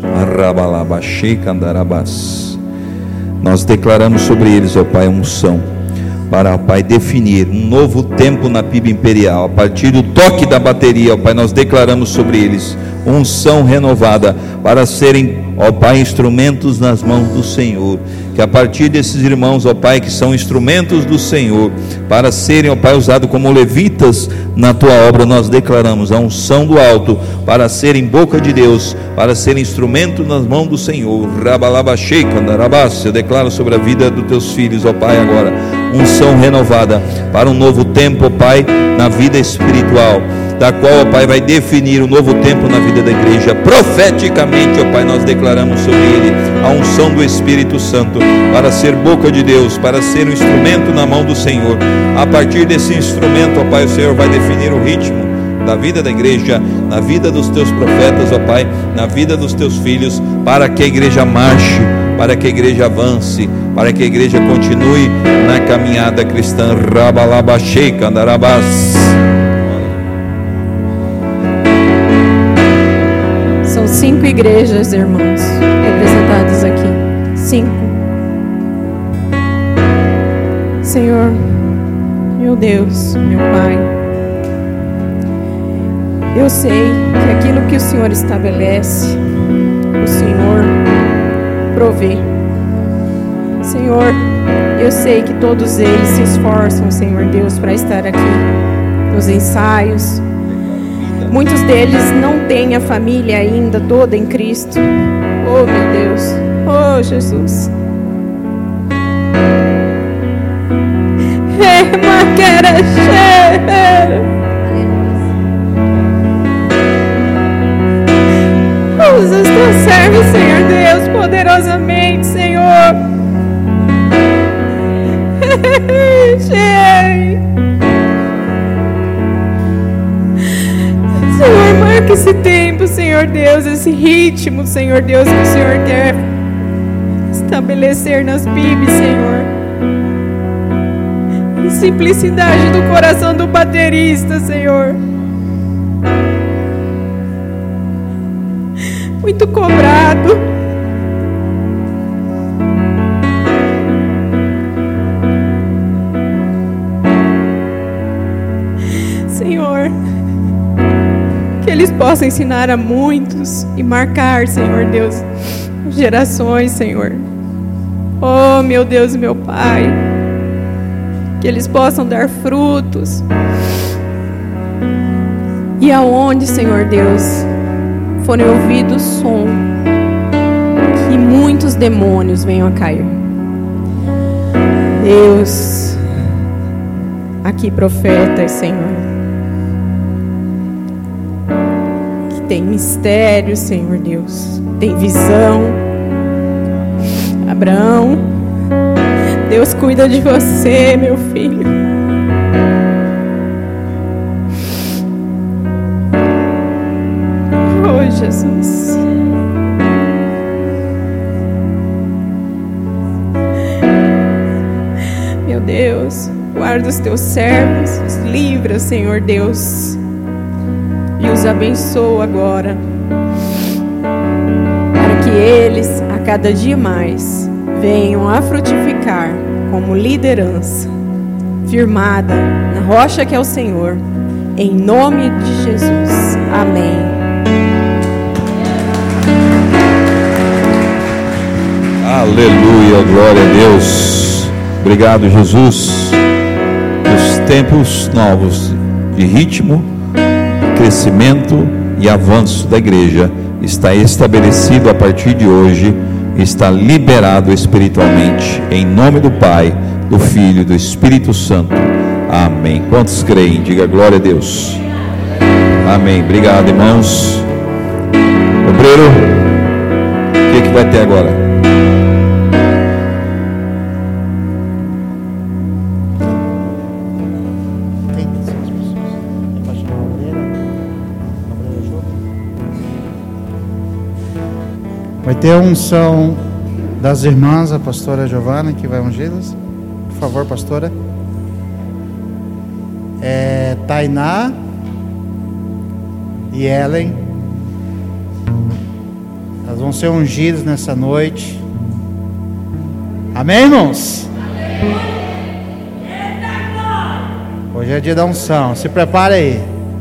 Speaker 1: nós declaramos sobre eles, ó Pai, unção para, ó Pai, definir um novo tempo na P I B Imperial. A partir do toque da bateria, ó Pai, nós declaramos sobre eles unção renovada para serem, ó Pai, instrumentos nas mãos do Senhor. Que a partir desses irmãos, ó Pai, que são instrumentos do Senhor, para serem, ó Pai, usados como levitas na Tua obra, nós declaramos a unção do alto, para serem boca de Deus, para serem instrumento nas mãos do Senhor. Eu declaro sobre a vida dos Teus filhos, ó Pai, agora, unção renovada, para um novo tempo, ó Pai, na vida espiritual, da qual, ó Pai, vai definir um novo tempo na vida da igreja. Profeticamente, ó Pai, nós declaramos sobre ele a unção do Espírito Santo, para ser boca de Deus, para ser um instrumento na mão do Senhor. A partir desse instrumento, ó Pai, o Senhor vai definir o ritmo da vida da igreja, na vida dos Teus profetas, ó Pai, na vida dos Teus filhos, para que a igreja marche, para que a igreja avance, para que a igreja continue na caminhada cristã. Rabalabashei Candarabás.
Speaker 3: São cinco igrejas, irmãos, representadas aqui. Cinco. Senhor, meu Deus, meu Pai, eu sei que aquilo que o Senhor estabelece, o Senhor provê. Senhor, eu sei que todos eles se esforçam, Senhor Deus, para estar aqui nos ensaios. Muitos deles não têm a família ainda toda em Cristo. Oh, meu Deus. Oh, Jesus. Usa os Teus servos, Senhor Deus, poderosamente, Senhor. que esse tempo, Senhor Deus, esse ritmo, Senhor Deus, que o Senhor quer estabelecer nas P I Bs, Senhor. E simplicidade do coração do baterista, Senhor. Muito cobrado. Senhor, que eles possam ensinar a muitos e marcar, Senhor Deus, gerações, Senhor. Oh, meu Deus e meu Pai, que eles possam dar frutos. E aonde, Senhor Deus, forem ouvidos som, que muitos demônios venham a cair. Deus, aqui profetas, Senhor, que tem mistério, Senhor Deus, tem visão. Abraão, Deus cuida de você, meu filho. Oh, Jesus. Meu Deus, guarda os teus servos, os livra, Senhor Deus, e os abençoa agora, para que eles, a cada dia mais, venham a frutificar como liderança, firmada na rocha que é o Senhor, em nome de Jesus. Amém.
Speaker 1: Aleluia, glória a Deus. Obrigado, Jesus. Os tempos novos de ritmo, crescimento e avanço da igreja está estabelecido a partir de hoje, está liberado espiritualmente, em nome do Pai, do Filho e do Espírito Santo. Amém. Quantos creem? Diga glória a Deus. Amém. Obrigado, irmãos. Obreiro, o que, que vai ter agora?
Speaker 4: Vai ter a unção das irmãs, a pastora Giovana, que vai ungí-las. Por favor, pastora. É, Tainá e Ellen. Elas vão ser ungidas nessa noite. Amém, irmãos? Hoje é dia da unção. Se prepare aí.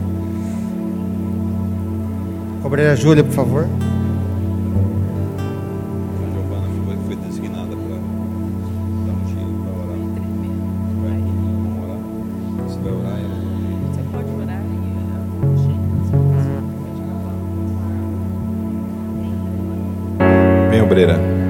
Speaker 4: Obreira Júlia, por favor.
Speaker 1: Obreira.